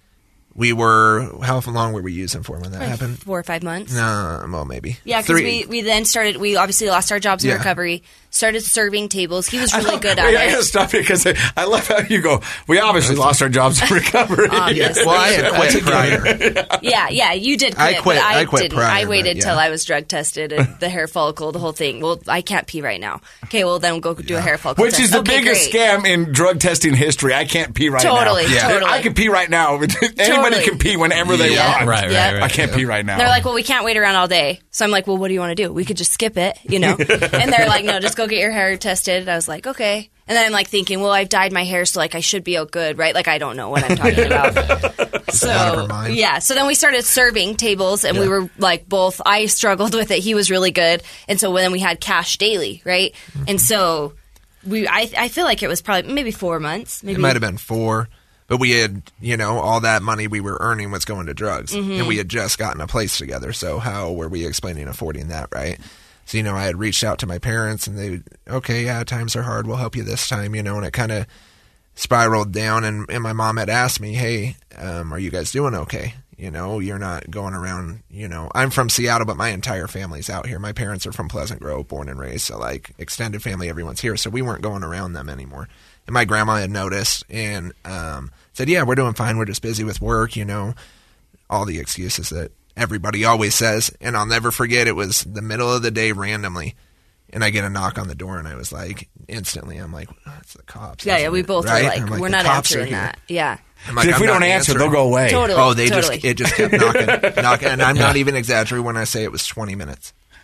we were, how long were we using for when that Like happened? four or five months. No, well, maybe. Yeah, because Three. we, we then started, we obviously lost our jobs in Yeah. recovery, started serving tables. He was really good at Wait, I it. gotta stop you because I, I love how you go. We obviously lost our jobs in recovery. Obviously. Well, I had quit prior. Yeah, yeah, you did quit. I quit- But I, I quit didn't. prior, I waited but till yeah. I was drug tested and the hair follicle, the whole thing. Well, I can't pee right now. Okay, well, then we'll go do a hair follicle Which test. is the Okay, biggest great. scam in drug testing history. I can't pee right Totally, now. Yeah. totally. I can pee right now. Anybody Totally. can pee whenever they Yeah. want. Right, right, Yeah. right. I can't pee right now. And they're like, well, we can't wait around all day. So I'm like, well, what do you want to do? We could just skip it, you know? And they're like, no, just go get your hair tested. I was like, okay. And then I'm like thinking, well, I've dyed my hair, so like I should be all good, right? Like I don't know what I'm talking about. out of So her mind. yeah, so then we started serving tables, and we were like both. I struggled with it. He was really good, and so then we had cash daily, right? Mm-hmm. And so we, I, I feel like it was probably maybe four months. Maybe It might have been four. But we had, you know, all that money we were earning was going to drugs. Mm-hmm. And we had just gotten a place together. So how were we explaining affording that, right? So, you know, I had reached out to my parents and they, okay, yeah, times are hard. We'll help you this time, you know, and it kind of spiraled down. And, and my mom had asked me, hey, um, are you guys doing okay? You know, you're not going around, you know, I'm from Seattle, but my entire family's out here. My parents are from Pleasant Grove, born and raised. So, like, extended family, everyone's here. So we weren't going around them anymore. And my grandma had noticed and um, said, yeah, we're doing fine. We're just busy with work, you know, all the excuses that everybody always says. And I'll never forget, it was the middle of the day randomly. And I get a knock on the door and I was like, instantly, I'm like, oh, it's the cops. yeah, yeah. isn't We it?" both Right? were like, I'm we're "The not cops are answering here." that. Yeah, I'm like, if "I'm we not don't answer, answering." they'll go away. totally. Oh, they totally. just, it just kept knocking, knocking. And I'm not even exaggerating when I say it was twenty minutes.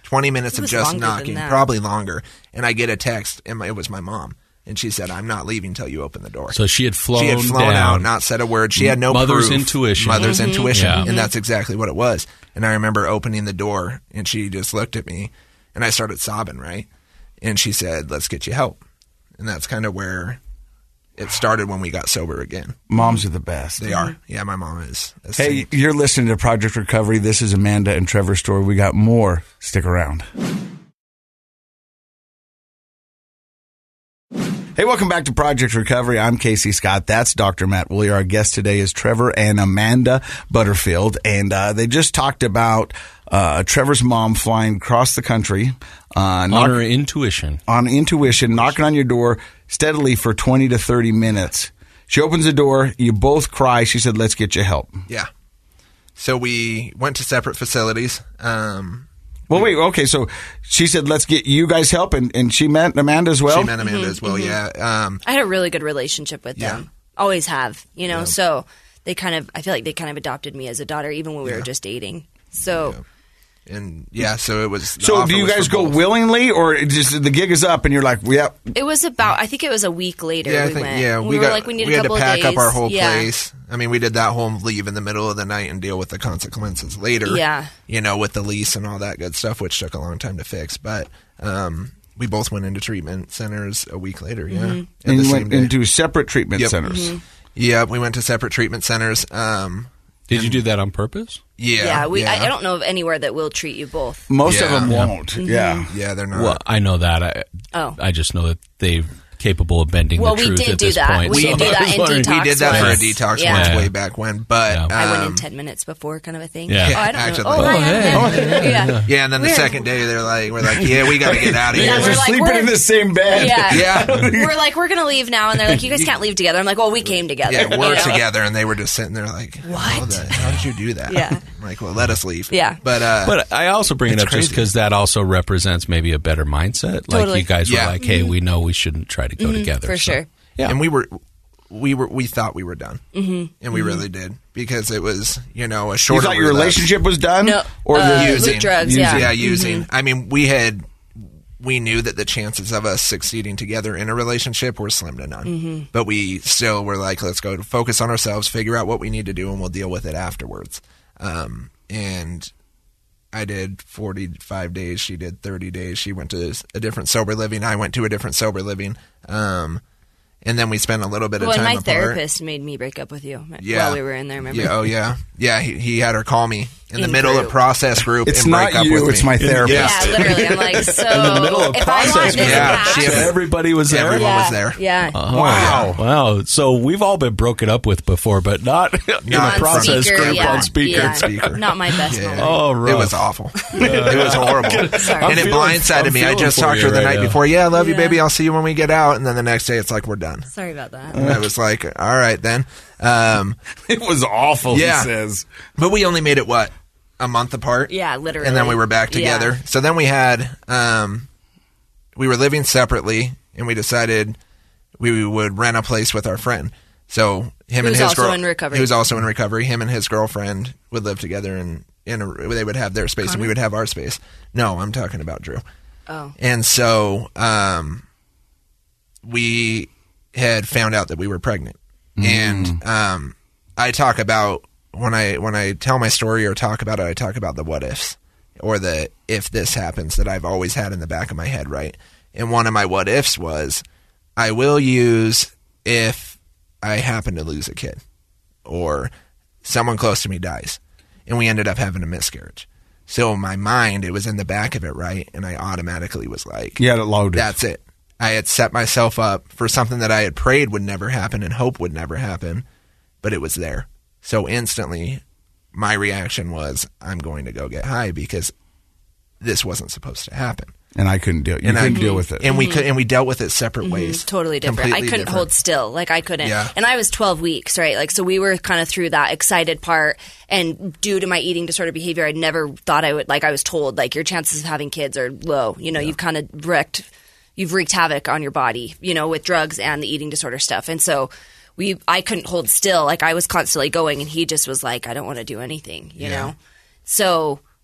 twenty minutes It of was just longer than knocking, that. probably longer. And I get a text, and my, it was my mom. And she said, I'm not leaving till you open the door. So she had flown She had flown down. out, not said a word. She had no Mother's proof. intuition. Mother's Mm-hmm. intuition. Yeah. And that's exactly what it was. And I remember opening the door, and she just looked at me, and I started sobbing, right? And she said, let's get you help. And that's kind of where it started when we got sober again. Moms are the best. They are. Yeah, my mom is. a Hey, saint. you're listening to Project Recovery. This is Amanda and Trevor's story. We got more. Stick around. Hey, welcome back to Project Recovery. I'm Casey Scott. That's Doctor Matt Woolley. Our guest today is Trevor and Amanda Butterfield. And uh, they just talked about uh, Trevor's mom flying across the country uh, On knock- her intuition. on intuition, knocking on your door steadily for twenty to thirty minutes. She opens the door. You both cry. She said, let's get you help. Yeah. So we went to separate facilities. Um, Well, wait, okay, so she said, let's get you guys help, and, and she met Amanda as well? she met Amanda as well, yeah. Um, I had a really good relationship with Yeah. them. Always have, you know. So they kind of, I feel like they kind of adopted me as a daughter, even when we were just dating. So and yeah, so it was. the So offer do you was guys for go both. willingly, or it just the gig is up and you're like, yeah, it was about, I think it was a week later Yeah, I we think went. yeah, we, we, were got like, we need we a had to couple pack of days. up our whole yeah. place. I mean, we did that home leave in the middle of the night and deal with the consequences later. Yeah. you know, with the lease and all that good stuff, which took a long time to fix. But um, we both went into treatment centers a week later. Yeah, Mm-hmm. At and the you same went day. into separate treatment Yep. centers. Yeah, we went to separate treatment centers. Um, Did you do that on purpose? yeah, Yeah, we. yeah. I, I don't know of anywhere that will treat you both. Most of Yeah. them Yeah. won't. Yeah. Yeah, they're not. Well, I know that. I, Oh. I just know that they're capable of bending Well, the we truth did at do this that. point. We so did do I that was in wondering- detox. we did that for a once. detox Yeah. once Yeah. way back when, but Yeah. I went in um, ten minutes before, kind of a thing. Yeah. Oh, I don't Actually. know. Oh, Oh, hi, hey. Amanda. yeah. yeah, and then the We're- second day they're like, we're like, yeah, we got to get out of You Yeah, here. guys we're are like, sleeping we're- in the same bed. Yeah. Yeah. We're like, we're going to leave now. And they're like, you guys can't leave together. I'm like, well, we came together. Yeah, you we're know? together, and they were just sitting there like, how, What? the, how did you do that? Yeah. I'm like, well, let us leave. Yeah. But, uh, But I also bring it It's up just crazy. because that also represents maybe a better mindset. Like Totally. you guys were Yeah. like, hey, we know we shouldn't try to go together. for so- sure. Yeah. and we were, we were, we thought we were done. Mm-hmm. And we really did because it was, you know, a You shorter. thought your relapse. relationship was done? No, Or uh, the using with drugs, using- yeah. Yeah, using. I mean, we had, we knew that the chances of us succeeding together in a relationship were slim to none. But we still were like, let's go to focus on ourselves, figure out what we need to do, and we'll deal with it afterwards. Um, and I did forty-five days. She did thirty days. She went to a different sober living. I went to a different sober living. Um, and then we spent a little bit Well, of and time my apart. therapist made me break up with you Yeah. while we were in there, remember? Yeah, oh yeah, yeah. He, he had her call me in, the In middle group. of process group. It's and break not up you, with it's me. my therapist. Yeah, literally. I'm like, so In the middle of if I want process, this yeah, back, she So had- everybody was there. Everyone yeah, was there. Yeah. Oh, Wow. Wow. So we've all been broken up with before, but not in Not a on process speaker, group yeah. on speaker. Yeah. Speaker. Not my best Yeah. moment. Oh, rough. It was awful. it was horrible. Sorry. I'm And it feeling- blindsided I'm me. I feeling just for talked to you her the right night now. before. Yeah, I love you, Yeah. baby. I'll see you when we get out. And then the next day, it's like, we're done. Sorry about that. And I was like, all right, then. Um, It was awful, Yeah. he says. but we only made it, what, a month apart? Yeah, literally. And then we were back together. Yeah. So then we had, um, we were living separately, and we decided we would rent a place with our friend. So him Who and was his also girl, in recovery. he was also in recovery. Him and his girlfriend would live together, and in a, they would have their space, and we would have our space. No, I'm talking about Drew. Oh. And so um, we had found out that we were pregnant. And um, I talk about when I when I tell my story or talk about it, I talk about the what ifs or the if this happens that I've always had in the back of my head, right? And one of my what ifs was I will use if I happen to lose a kid or someone close to me dies. And we ended up having a miscarriage. So in my mind, it was in the back of it, right? And I automatically was like, You had it loaded. that's it. I had set myself up for something that I had prayed would never happen and hope would never happen, but it was there. So instantly, my reaction was, I'm going to go get high because this wasn't supposed to happen. And I couldn't deal. You And I- couldn't deal with it. And we could, and we dealt with it separate ways. Totally different. I Completely couldn't different. hold still. Like I couldn't. Yeah. And I was twelve weeks, right? Like so we were kind of through that excited part and due to my eating disorder behavior, I never thought I would like I was told like your chances of having kids are low. You know, you've kind of wrecked you've wreaked havoc on your body, you know, with drugs and the eating disorder stuff. And so we I couldn't hold still. Like I was constantly going and he just was like, I don't want to do anything, you Yeah. know? So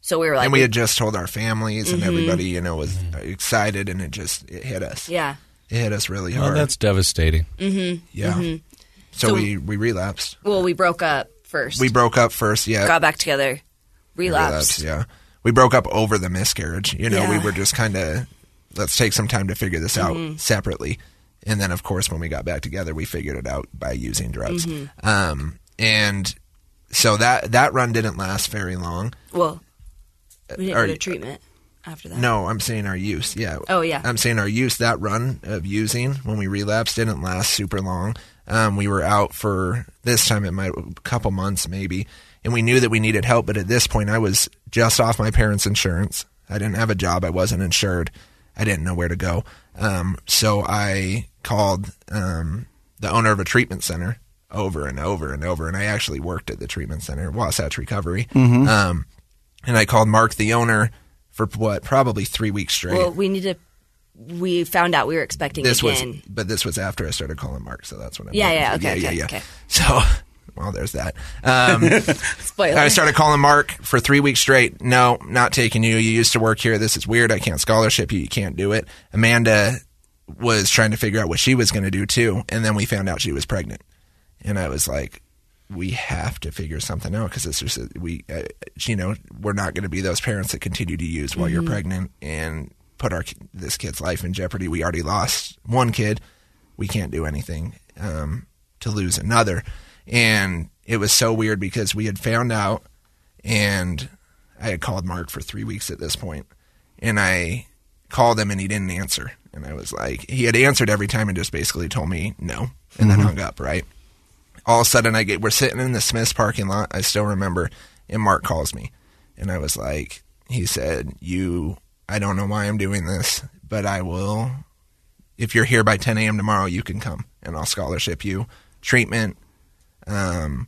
So we were like, and we had just told our families, and Mm-hmm. everybody, you know, was excited, and it just it hit us. yeah. It hit us really Well, hard. that's devastating. yeah. So, So- we we relapsed. Well, we broke up first. We broke up first. Yeah. got back together, relapsed. relapse, yeah. We broke up over the miscarriage. You know, we Yeah. were just kind of, let's take some time to figure this out Mm-hmm. separately. And then, of course, when we got back together, we figured it out by using drugs. Mm-hmm. Um, and so that that run didn't last very long. Well, we didn't Are go to you- treatment after that. No, I'm saying our use. Yeah. Oh, yeah. I'm saying our use, that run of using when we relapsed didn't last super long. Um, we were out for, this time it might, a couple months maybe. And we knew that we needed help. But at this point, I was just off my parents' insurance. I didn't have a job. I wasn't insured. I didn't know where to go. Um, so I called um, the owner of a treatment center over and over and over. And I actually worked at the treatment center, Wasatch Recovery. Um, and I called Mark, the owner, for what, probably three weeks straight. Well, we need to. We found out we were expecting this was, again. but this was after I started calling Mark, so that's when I Yeah, yeah, okay, okay, okay. So, well, there's that. Um, Spoiler. I started calling Mark for three weeks straight. No, not taking you. You used to work here. This is weird. I can't scholarship you. You can't do it. Amanda was trying to figure out what she was going to do too, and then we found out she was pregnant, and I was like, we have to figure something out because it's just we, uh, you know, we're not going to be those parents that continue to use while Mm-hmm. you're pregnant and put our this kid's life in jeopardy. We already lost one kid. We can't do anything um, to lose another. And it was so weird because we had found out, and I had called Mark for three weeks at this point, and I called him and he didn't answer. And I was like, he had answered every time and just basically told me no, and then hung up, right? All of a sudden, I get we're sitting in the Smith's parking lot. I still remember, and Mark calls me, and I was like, he said, "You, I don't know why I'm doing this, but I will. If you're here by ten a.m. tomorrow, you can come, and I'll scholarship you treatment, um,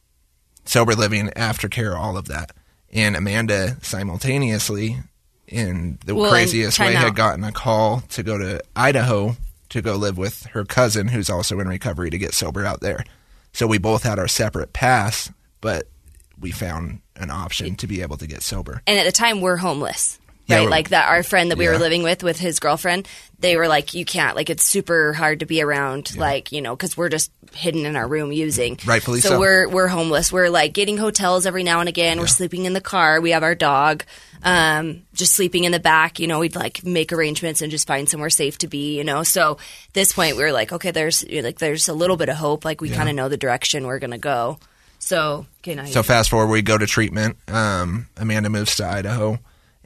sober living, aftercare, all of that." And Amanda simultaneously, in the Well, and craziest time way, out. had gotten a call to go to Idaho to go live with her cousin, who's also in recovery, to get sober out there. So we both had our separate paths, but we found an option to be able to get sober. And at the time, we're homeless. Yeah, Right, we're- like that. Our friend that we yeah. were living with, with his girlfriend, they were like, "You can't. Like, it's super hard to be around. Like, you know, because we're just hidden in our room using. Rightfully so. so. we're we're homeless. We're like getting hotels every now and again. We're sleeping in the car. We have our dog, um, just sleeping in the back. You know, we'd like make arrangements and just find somewhere safe to be. You know, so at this point we were like, okay, there's you know, like there's a little bit of hope. Like we kind of know the direction we're gonna go. So, okay, now So fast forward, we go to treatment. Um, Amanda moves to Idaho,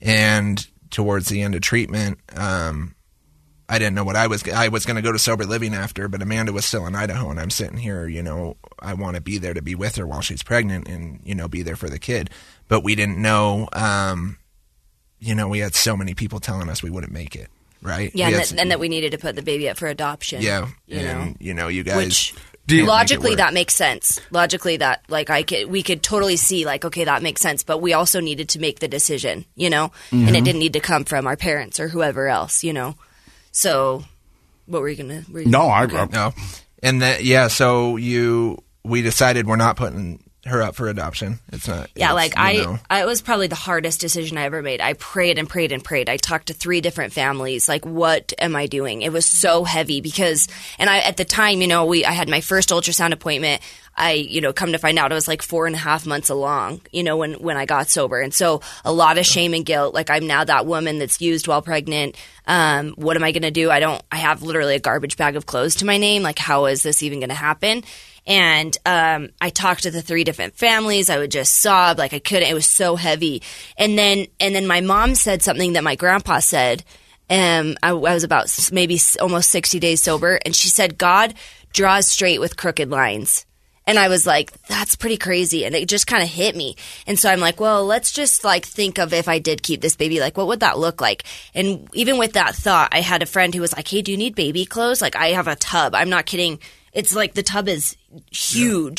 and towards the end of treatment, um, I didn't know what I was. I was going to go to sober living after, but Amanda was still in Idaho, and I'm sitting here. You know, I want to be there to be with her while she's pregnant, and you know, be there for the kid. But we didn't know. Um, you know, we had so many people telling us we wouldn't make it. Right? yeah, We and had that, and that we needed to put the baby up for adoption. yeah, you and know. you know, you guys. Which can't make it logically work. that makes sense. Logically that like I could we could totally see like okay that makes sense, but we also needed to make the decision, you know, Mm-hmm. and it didn't need to come from our parents or whoever else, you know. So, what were you gonna? Were you, No, I. No, and that yeah. So you, we decided we're not putting her up for adoption. It's not. Yeah, it's, like you I, know. I, it was probably the hardest decision I ever made. I prayed and prayed and prayed. I talked to three different families. Like, what am I doing? It was so heavy because, and I at the time, you know, we I had my first ultrasound appointment. I, you know, come to find out it was like four and a half months along, you know, when, when I got sober. And so a lot of shame and guilt. Like I'm now that woman that's used while pregnant. Um, what am I going to do? I don't, I have literally a garbage bag of clothes to my name. Like how is this even going to happen? And um, I talked to the three different families. I would just sob like I couldn't. It was so heavy. And then, and then my mom said something that my grandpa said. Um, I, I was about s- maybe s- almost sixty days sober, and she said, "God draws straight with crooked lines." And I was like, that's pretty crazy. And it just kind of hit me. And so I'm like, well, let's just like think of if I did keep this baby, like what would that look like? And even with that thought, I had a friend who was like, hey, do you need baby clothes? Like I have a tub. I'm not kidding. It's like the tub is huge.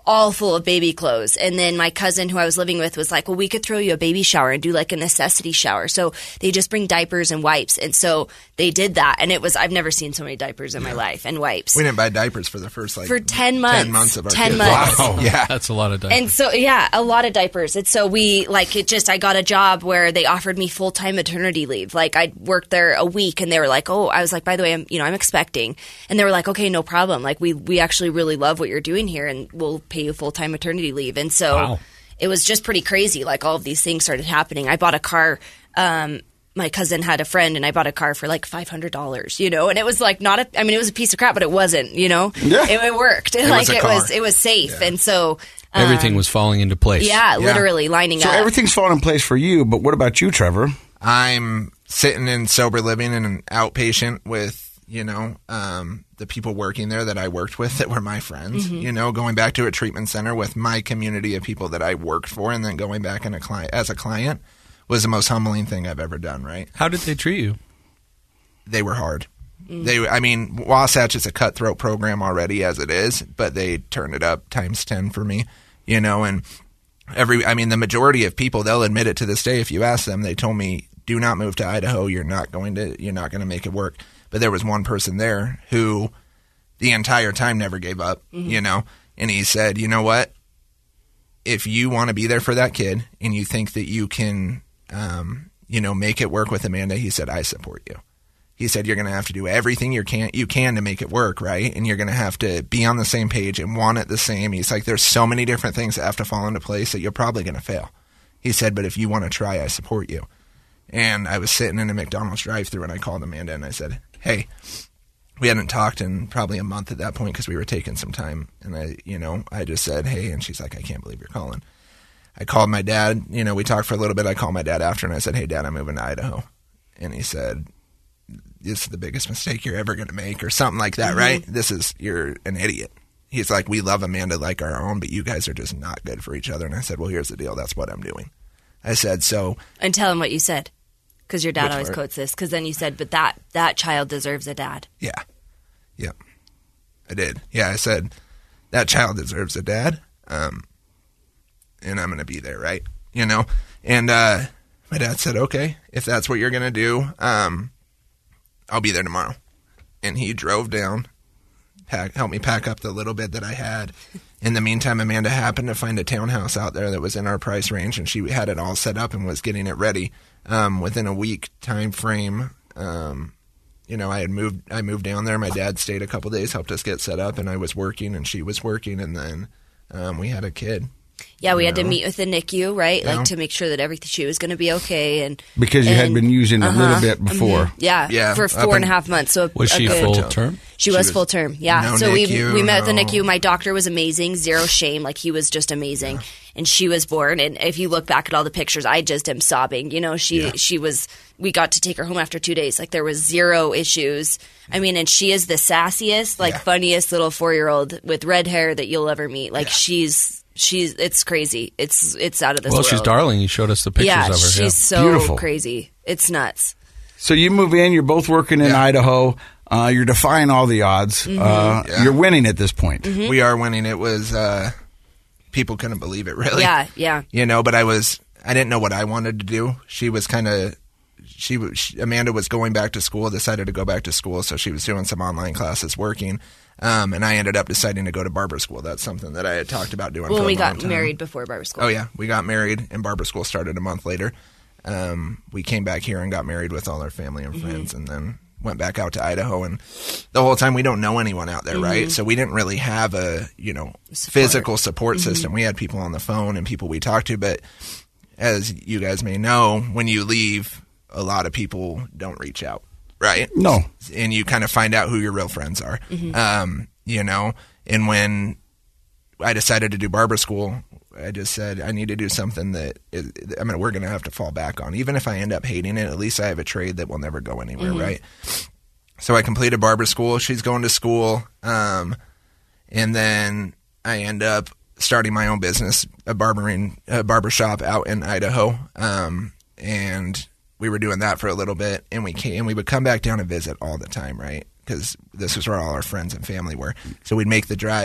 all full of baby clothes. And then my cousin who I was living with was like, well, we could throw you a baby shower and do like a necessity shower. So they just bring diapers and wipes. And so they did that. And it was, I've never seen so many diapers in my life and wipes. We didn't buy diapers for the first like For ten months. ten months of our ten kids. months. Wow. Yeah. That's a lot of diapers. And so, yeah, a lot of diapers. And so we, like, it just, I got a job where they offered me full-time maternity leave. Like, I worked there a week and they were like, oh, I was like, by the way, I'm, you know, I'm expecting. And they were like, okay, no problem. Like, we, we actually really love what you're doing here and we'll pay you full-time maternity leave. And so Wow. it was just pretty crazy. Like, all of these things started happening. I bought a car, um, my cousin had a friend and I bought a car for like five hundred dollars, you know, and it was like not a, I mean, it was a piece of crap, but it wasn't, you know, Yeah. it, it worked. It like was a it car. was, it was safe. And so, um, Everything was falling into place. yeah, literally lining So up. everything's falling in place for you, but what about you, Trevor? I'm sitting in sober living and an outpatient with, you know, um, the people working there that I worked with that were my friends, Mm-hmm. you know, going back to a treatment center with my community of people that I worked for and then going back in a client as a client was the most humbling thing I've ever done, right? How did they treat you? They were hard. They, I mean, Wasatch is a cutthroat program already as it is, but they turned it up times ten for me, you know, and every, I mean, the majority of people, they'll admit it to this day. If you ask them, they told me, do not move to Idaho. You're not going to, you're not going to make it work. But there was one person there who the entire time never gave up, you know, and he said, you know what? If you want to be there for that kid and you think that you can, um, you know, make it work with Amanda, he said, I support you. He said, you're going to have to do everything you can, you can to make it work, right? And you're going to have to be on the same page and want it the same. He's like, there's so many different things that have to fall into place that you're probably going to fail. He said, but if you want to try, I support you. And I was sitting in a McDonald's drive-thru and I called Amanda and I said, hey, we hadn't talked in probably a month at that point because we were taking some time. And I, you know, I just said, hey, and she's like, I can't believe you're calling. I called my dad, you know, we talked for a little bit. I called my dad after and I said, hey, Dad, I'm moving to Idaho. And he said, this is the biggest mistake you're ever going to make or something like that, mm-hmm. right? This is, you're an idiot. He's like, we love Amanda like our own, but you guys are just not good for each other. And I said, well, here's the deal. That's what I'm doing. I said, so. And tell him what you said. Because your dad Which always part? quotes this. Because then you said, but that, that child deserves a dad. Yeah. Yeah. I did. Yeah, I said, that child deserves a dad. Um, and I'm going to be there, right? You know? And uh, my dad said, okay, if that's what you're going to do, um, I'll be there tomorrow. And he drove down, pack, helped me pack up the little bit that I had. In the meantime, Amanda happened to find a townhouse out there that was in our price range, and she had it all set up and was getting it ready. Um, within a week time frame, um, you know, I had moved. I moved down there. My dad stayed a couple days, helped us get set up, and I was working, and she was working, and then um, we had a kid. Yeah, we you had to know? meet with the N I C U, right? Yeah. Like to make sure that everything she was going to be okay, and Because you and, had been using a uh-huh, little bit before. mhm, yeah, Yeah, for up four and a in- half months. So Was a she good- full She term? She, She was, was- full term, yeah. no so we N I C U, we met with the no- N I C U. My doctor was amazing, zero shame. Like he was just amazing, and she was born. And if you look back at all the pictures, I just am sobbing. You know, she Yeah. she was. We got to take her home after two days. Like there was zero issues. I mean, and she is the sassiest, like Yeah. funniest little four year old with red hair that you'll ever meet. Like Yeah. she's she's it's crazy. It's it's out of this Well, world. she's darling. You showed us the pictures Yeah, of her. she's yeah. so Beautiful. crazy. It's nuts. So you move in, you're both working in Yeah. Idaho. Uh, you're defying all the odds. Mm-hmm. Uh, Yeah. You're winning at this point. We are winning. It was uh, people couldn't believe it, really. Yeah, yeah. You know, but I was. I didn't know what I wanted to do. She was kind of. She, was- she Amanda was going back to school, decided to go back to school, so she was doing some online classes, working, um, and I ended up deciding to go to barber school. That's something that I had talked about doing. Well, for a we long got time. married before barber school. Oh yeah, we got married, and barber school started a month later. Um, we came back here and got married with all our family and friends, and then went back out to Idaho. And the whole time, we don't know anyone out there, right? So we didn't really have a you know Support. physical support system. We had people on the phone and people we talked to, but as you guys may know, when you leave, a lot of people don't reach out, right? No. And you kind of find out who your real friends are. Um, you know, and when I decided to do barber school, I just said I need to do something that is, I mean, we're going to have to fall back on. Even if I end up hating it, at least I have a trade that will never go anywhere, right? So I completed barber school. She's going to school. Um, and then I end up starting my own business, a barbering, a barber shop out in Idaho. Um, and we were doing that for a little bit, and we came, and we would come back down and visit all the time, right? Because this is where all our friends and family were. So we'd make the drive.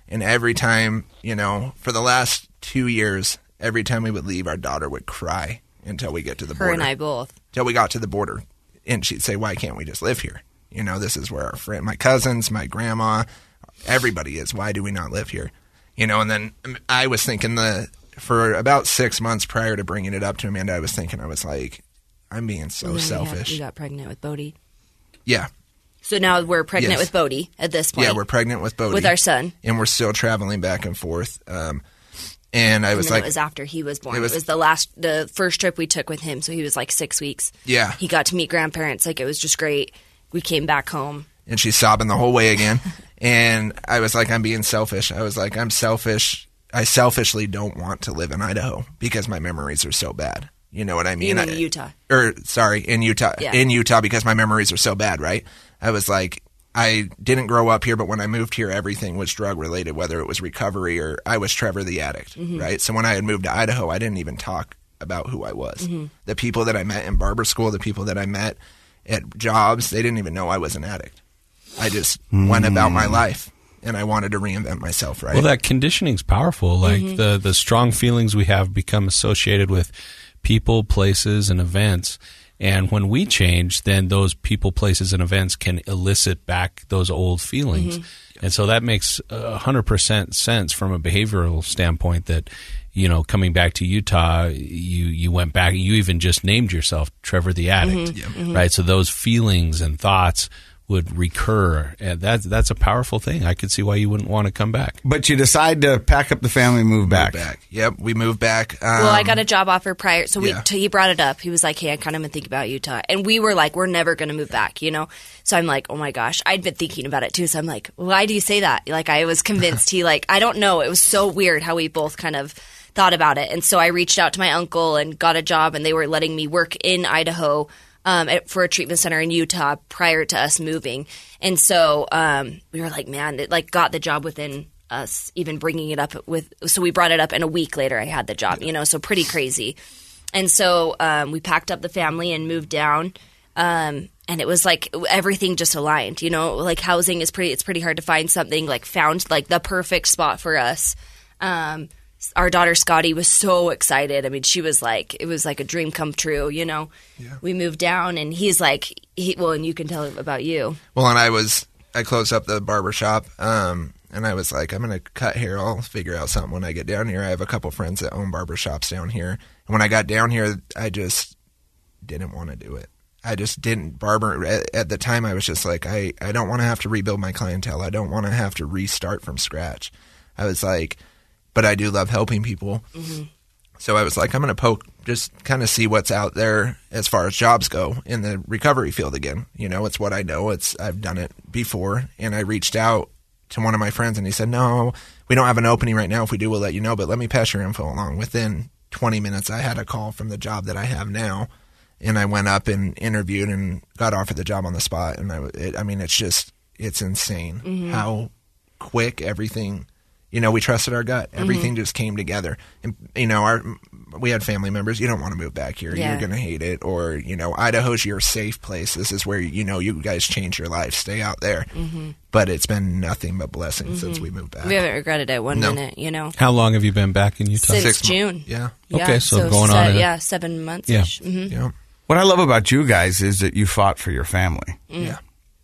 And every time, you know, for the last two years, every time we would leave, our daughter would cry until we get to the Her border. and I both. Until we got to the border. And she'd say, why can't we just live here? You know, this is where our friend, my cousins, my grandma, everybody is. Why do we not live here? You know, and then I was thinking the for about six months prior to bringing it up to Amanda, I was thinking, I was like, I'm being so And then we had- selfish. We got pregnant with Bodhi. Yeah. So now we're pregnant Yes. with Bodhi at this point. Yeah, we're pregnant with Bodhi. With our son. And we're still traveling back and forth. Um, and I was and then like, it was after he was born. it It was- was, the last, the first trip we took with him. So he was like six weeks. Yeah. He got to meet grandparents. Like, it was just great. We came back home. and she's sobbing the whole way again. And I was like, I'm being selfish. I was like, I'm selfish. I selfishly don't want to live in Idaho because my memories are so bad. You know what I mean? You mean I- Utah. Or, sorry, in Utah. Yeah. In Utah because my memories are so bad, right? I was like, I didn't grow up here, but when I moved here, everything was drug related, whether it was recovery or I was Trevor the addict, Mm-hmm. right? So when I had moved to Idaho, I didn't even talk about who I was. Mm-hmm. The people that I met in barber school, the people that I met at jobs, they didn't even know I was an addict. I just went about my life, and I wanted to reinvent myself, right? Well, that conditioning's powerful. Like Mm-hmm. the the strong feelings we have become associated with people, places, and events. And when we change, then those people, places, and events can elicit back those old feelings. Mm-hmm. And so that makes a hundred percent sense from a behavioral standpoint. That, you know, coming back to Utah, you you went back. You even just named yourself Trevor the Addict, Mm-hmm. right? So those feelings and thoughts would recur, and that's that's a powerful thing. I could see why you wouldn't want to come back. But you decide to pack up the family and move back. Moved back. Yep, we moved back. Um, Well, I got a job offer prior. So we yeah. t- he brought it up. He was like, hey, I kind of been thinking about Utah. And we were like, we're never going to move back, you know? So I'm like, oh my gosh. I'd been thinking about it too. So I'm like, why do you say that? Like, I was convinced he like, I don't know. It was so weird how we both kind of thought about it. And so I reached out to my uncle and got a job, and they were letting me work in Idaho um, at, for a treatment center in Utah prior to us moving. And so um, we were like, man, it like got the job within us even bringing it up with. So we brought it up, and a week later I had the job, you know, so pretty crazy. And so um, we packed up the family and moved down. Um, and it was like everything just aligned, you know, like housing is pretty, it's pretty hard to find something like found like the perfect spot for us. Um, our daughter Scotty was so excited. I mean, she was like, it was like a dream come true, you know. Yeah. We moved down, and he's like, he, well, and you can tell about you. Well, and I was, I closed up the barber shop, um, and I was like, I'm going to cut hair. I'll figure out something when I get down here. I have a couple friends that own barber shops down here. And when I got down here, I just didn't want to do it. I just didn't. Barber, at, at the time, I was just like, I, I don't want to have to rebuild my clientele. I don't want to have to restart from scratch. I was like, but I do love helping people. Mm-hmm. So I was like, I'm going to poke, just kind of see what's out there as far as jobs go in the recovery field again. You know, it's what I know. It's I've done it before. And I reached out to one of my friends, and he said, no, we don't have an opening right now. If we do, we'll let you know. But let me pass your info along. Within twenty minutes, I had a call from the job that I have now. And I went up and interviewed and got offered the job on the spot. And I, it, I mean, it's just, it's insane Mm-hmm. how quick everything, you know, we trusted our gut. Everything Mm-hmm. just came together. And, you know, our, we had family members. You don't want to move back here. Yeah. You're going to hate it. Or, you know, Idaho's your safe place. This is where, you know, you guys change your life. Stay out there. Mm-hmm. But it's been nothing but blessings since we moved back. We haven't regretted it one No. minute, you know. How long have you been back in Utah? Since Six mo- June. Yeah. Yeah, Okay, so going se- on a- yeah, seven months. Yeah. Mm-hmm. Yeah. What I love about you guys is that you fought for your family, Yeah.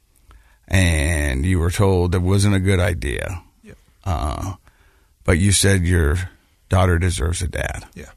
and you were told that wasn't a good idea. Yep. Uh, but you said your daughter deserves a dad. Yeah.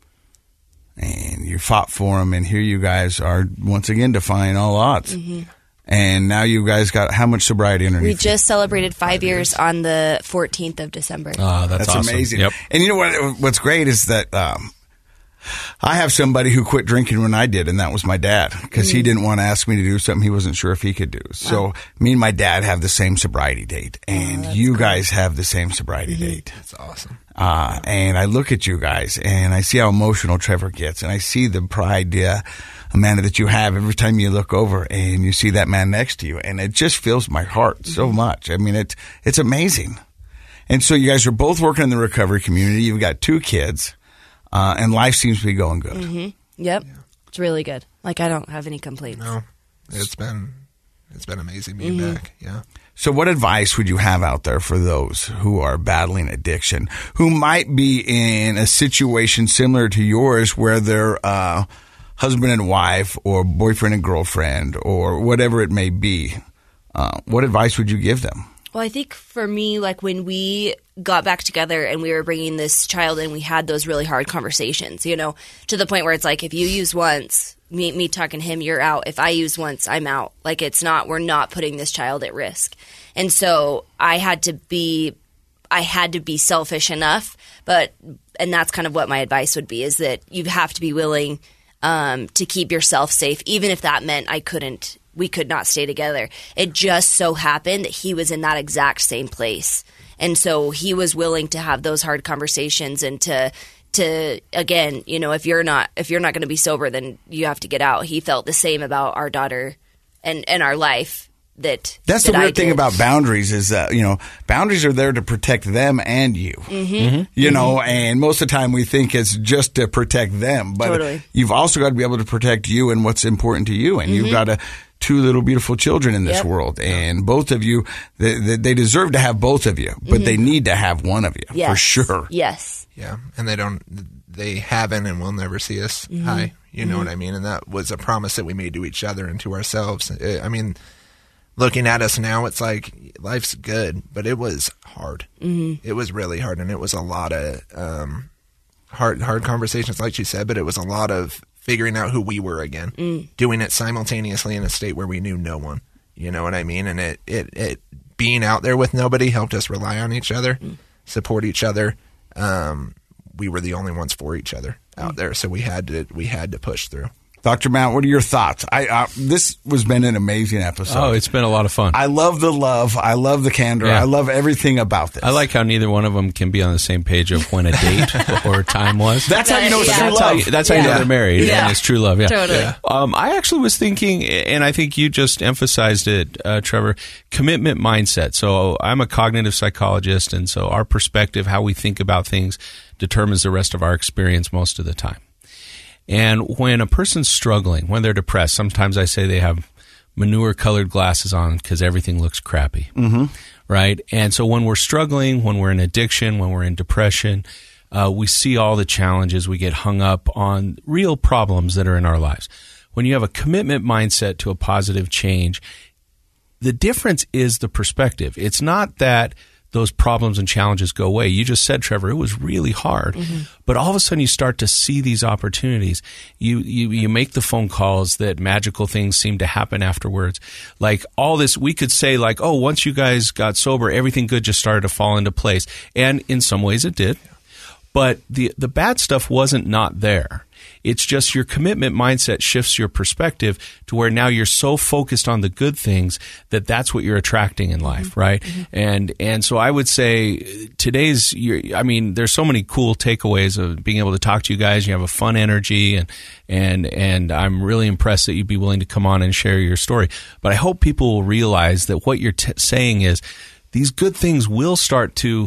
And you fought for him, and here you guys are once again defying all odds. Mm-hmm. And now you guys got how much sobriety underneath? We you? just celebrated five, years on the fourteenth of December. Ah, that's, That's awesome. amazing. Yep. And you know what? What's great is that um, I have somebody who quit drinking when I did, and that was my dad, because he didn't want to ask me to do something he wasn't sure if he could do. So me and my dad have the same sobriety date, and you guys have the same sobriety date. That's awesome. Uh, and I look at you guys, and I see how emotional Trevor gets, and I see the pride, uh, Amanda, that you have every time you look over and you see that man next to you, and it just fills my heart so much. I mean, it's it's amazing. And so you guys are both working in the recovery community. You've got two kids, uh, and life seems to be going good. Mm-hmm. Yep. It's really good. Like, I don't have any complaints. No, it's been it's been amazing being Mm-hmm. back. Yeah. So what advice would you have out there for those who are battling addiction, who might be in a situation similar to yours where they're uh, husband and wife or boyfriend and girlfriend or whatever it may be? Uh, what advice would you give them? Well, I think for me, like when we got back together and we were bringing this child in, we had those really hard conversations, you know, to the point where it's like, if you use once, me, me talking to him, you're out. If I use once, I'm out. Like it's not, we're not putting this child at risk. And so I had to be, I had to be selfish enough, but, and that's kind of what my advice would be, is that you have to be willing um, to keep yourself safe, even if that meant I couldn't, we could not stay together. It just so happened that he was in that exact same place. And so he was willing to have those hard conversations and to, to, again, you know, if you're not, if you're not going to be sober, then you have to get out. He felt the same about our daughter and, and our life. That That's that the I weird thing did. about boundaries is that, you know, boundaries are there to protect them and you, Mm-hmm. you know, and most of the time we think it's just to protect them, but Totally. you've also got to be able to protect you and what's important to you. And you've got a, two little beautiful children in this Mm-hmm. Yep. world, and both of you, they, they, they deserve to have both of you, but they need to have one of you Mm-hmm. Yes. for sure. Yes. Yeah, and they don't, they haven't and will never see us Mm-hmm. high. You know what I mean? And that was a promise that we made to each other and to ourselves. Uh, I mean, looking at us now, it's like life's good, but it was hard. Mm-hmm. It was really hard, and it was a lot of um, hard, hard conversations, like you said. But it was a lot of figuring out who we were again, mm. doing it simultaneously in a state where we knew no one. You know what I mean? And it, it, it being out there with nobody helped us rely on each other, mm. support each other. Um, we were the only ones for each other out mm. there, so we had to we had to push through. Doctor Mount, what are your thoughts? I uh, this has been an amazing episode. Oh, it's been a lot of fun. I love the love. I love the candor. Yeah. I love everything about this. I like how neither one of them can be on the same page of when a date or time was. That's how you know it's Yeah. true That's how love. you, that's how you know Yeah. they're married, Yeah. and it's true love. Yeah, Totally. Yeah. Um, I actually was thinking, and I think you just emphasized it, uh, Trevor. Commitment mindset. So I'm a cognitive psychologist, and so our perspective, how we think about things, determines the rest of our experience most of the time. And when a person's struggling, when they're depressed, sometimes I say they have manure-colored glasses on because everything looks crappy, mm-hmm. right? And so when we're struggling, when we're in addiction, when we're in depression, uh, we see all the challenges. We get hung up on real problems that are in our lives. When you have a commitment mindset to a positive change, the difference is the perspective. It's not that those problems and challenges go away. You just said, Trevor, it was really hard. Mm-hmm. But all of a sudden you start to see these opportunities. You, you you make the phone calls that magical things seem to happen afterwards. Like all this, we could say like, oh, once you guys got sober, everything good just started to fall into place. And in some ways it did. But the the bad stuff wasn't not there. It's just your commitment mindset shifts your perspective to where now you're so focused on the good things that that's what you're attracting in life, mm-hmm. right? Mm-hmm. And and so I would say today's, I mean, there's so many cool takeaways of being able to talk to you guys. You have a fun energy, and and and I'm really impressed that you'd be willing to come on and share your story. But I hope people will realize that what you're t- saying is these good things will start to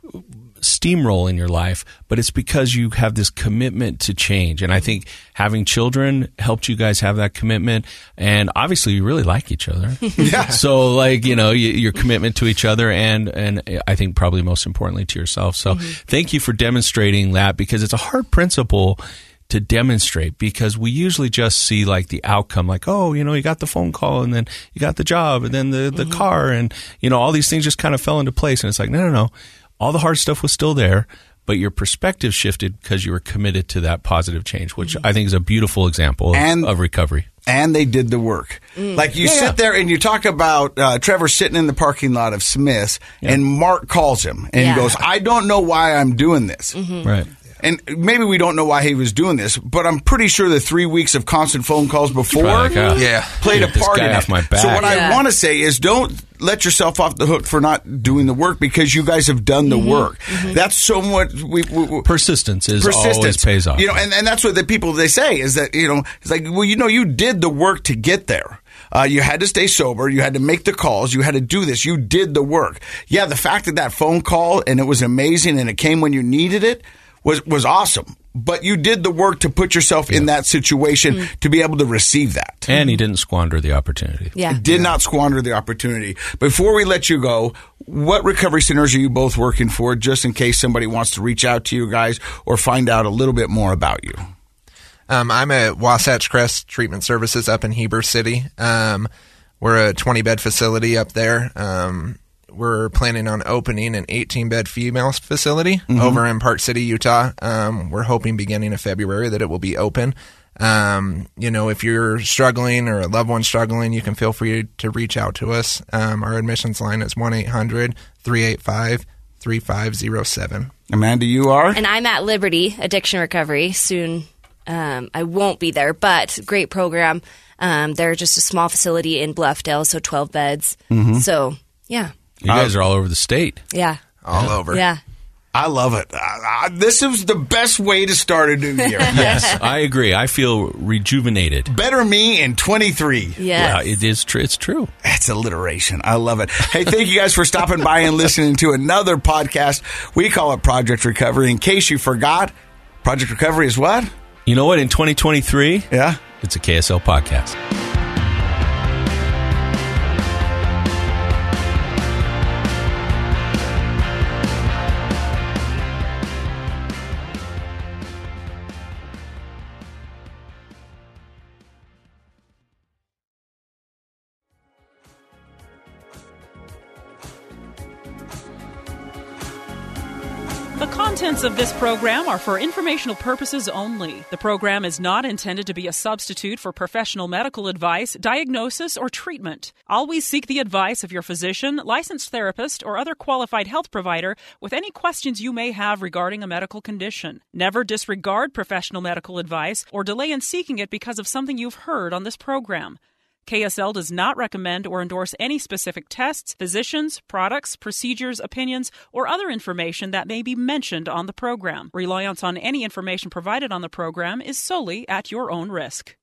steamroll in your life, but it's because you have this commitment to change. And I think having children helped you guys have that commitment. And obviously you really like each other. Yeah. So like, you know, you, your commitment to each other and, and I think probably most importantly to yourself. So mm-hmm. thank you for demonstrating that, because it's a hard principle to demonstrate, because we usually just see like the outcome, like, oh, you know, you got the phone call and then you got the job and then the, the mm-hmm. car and, you know, all these things just kind of fell into place. And it's like, no, no, no. All the hard stuff was still there, but your perspective shifted because you were committed to that positive change, which I think is a beautiful example of, And- of recovery. And they did the work. Mm. Like you Yeah, sit yeah. there and you talk about uh, Trevor sitting in the parking lot of Smith's, Yeah. and Mark calls him and Yeah. goes, I don't know why I'm doing this. Mm-hmm. Right. And maybe we don't know why he was doing this, but I'm pretty sure the three weeks of constant phone calls before Probably like, uh, Yeah. played get a this part guy in off it. my back. So what I Yeah. want to say is don't let yourself off the hook for not doing the work, because you guys have done the Mm-hmm. work. That's so much. We, we, we, Persistence is persistence always pays off. You know, and, and that's what the people they say is that, you know, it's like, well, you know, you did the work to get there. Uh, you had to stay sober. You had to make the calls. You had to do this. You did the work. Yeah, the fact that that phone call and it was amazing and it came when you needed it was was awesome. But you did the work to put yourself in that situation mm. to be able to receive that. And he didn't squander the opportunity. Yeah. Did yeah. not squander the opportunity. Before we let you go, what recovery centers are you both working for, just in case somebody wants to reach out to you guys or find out a little bit more about you? Um, I'm at Wasatch Crest Treatment Services up in Heber City. Um, we're a twenty-bed facility up there. Um, we're planning on opening an eighteen-bed female facility mm-hmm. over in Park City, Utah. Um, we're hoping beginning of February that it will be open. Um, you know, if you're struggling or a loved one struggling, you can feel free to reach out to us. Um, our admissions line is one eight hundred three eight five three five zero seven. Amanda, you are? And I'm at Liberty Addiction Recovery. Soon um, I won't be there, but great program. Um, they're just a small facility in Bluffdale, so twelve beds. Mm-hmm. So, yeah. You guys are all over the state. Yeah. All yeah. over. Yeah. I love it. I, I, this is the best way to start a new year. Yes, I agree. I feel rejuvenated. Better me in twenty-three. Yes. Yeah, it is tr- it's true. That's alliteration. I love it. Hey, thank you guys for stopping by and listening to another podcast. We call it Project Recovery. In case you forgot, Project Recovery is what? You know what? In twenty twenty-three, yeah, it's a K S L podcast. The contents of this program are for informational purposes only. The program is not intended to be a substitute for professional medical advice, diagnosis, or treatment. Always seek the advice of your physician, licensed therapist, or other qualified health provider with any questions you may have regarding a medical condition. Never disregard professional medical advice or delay in seeking it because of something you've heard on this program. K S L does not recommend or endorse any specific tests, physicians, products, procedures, opinions, or other information that may be mentioned on the program. Reliance on any information provided on the program is solely at your own risk.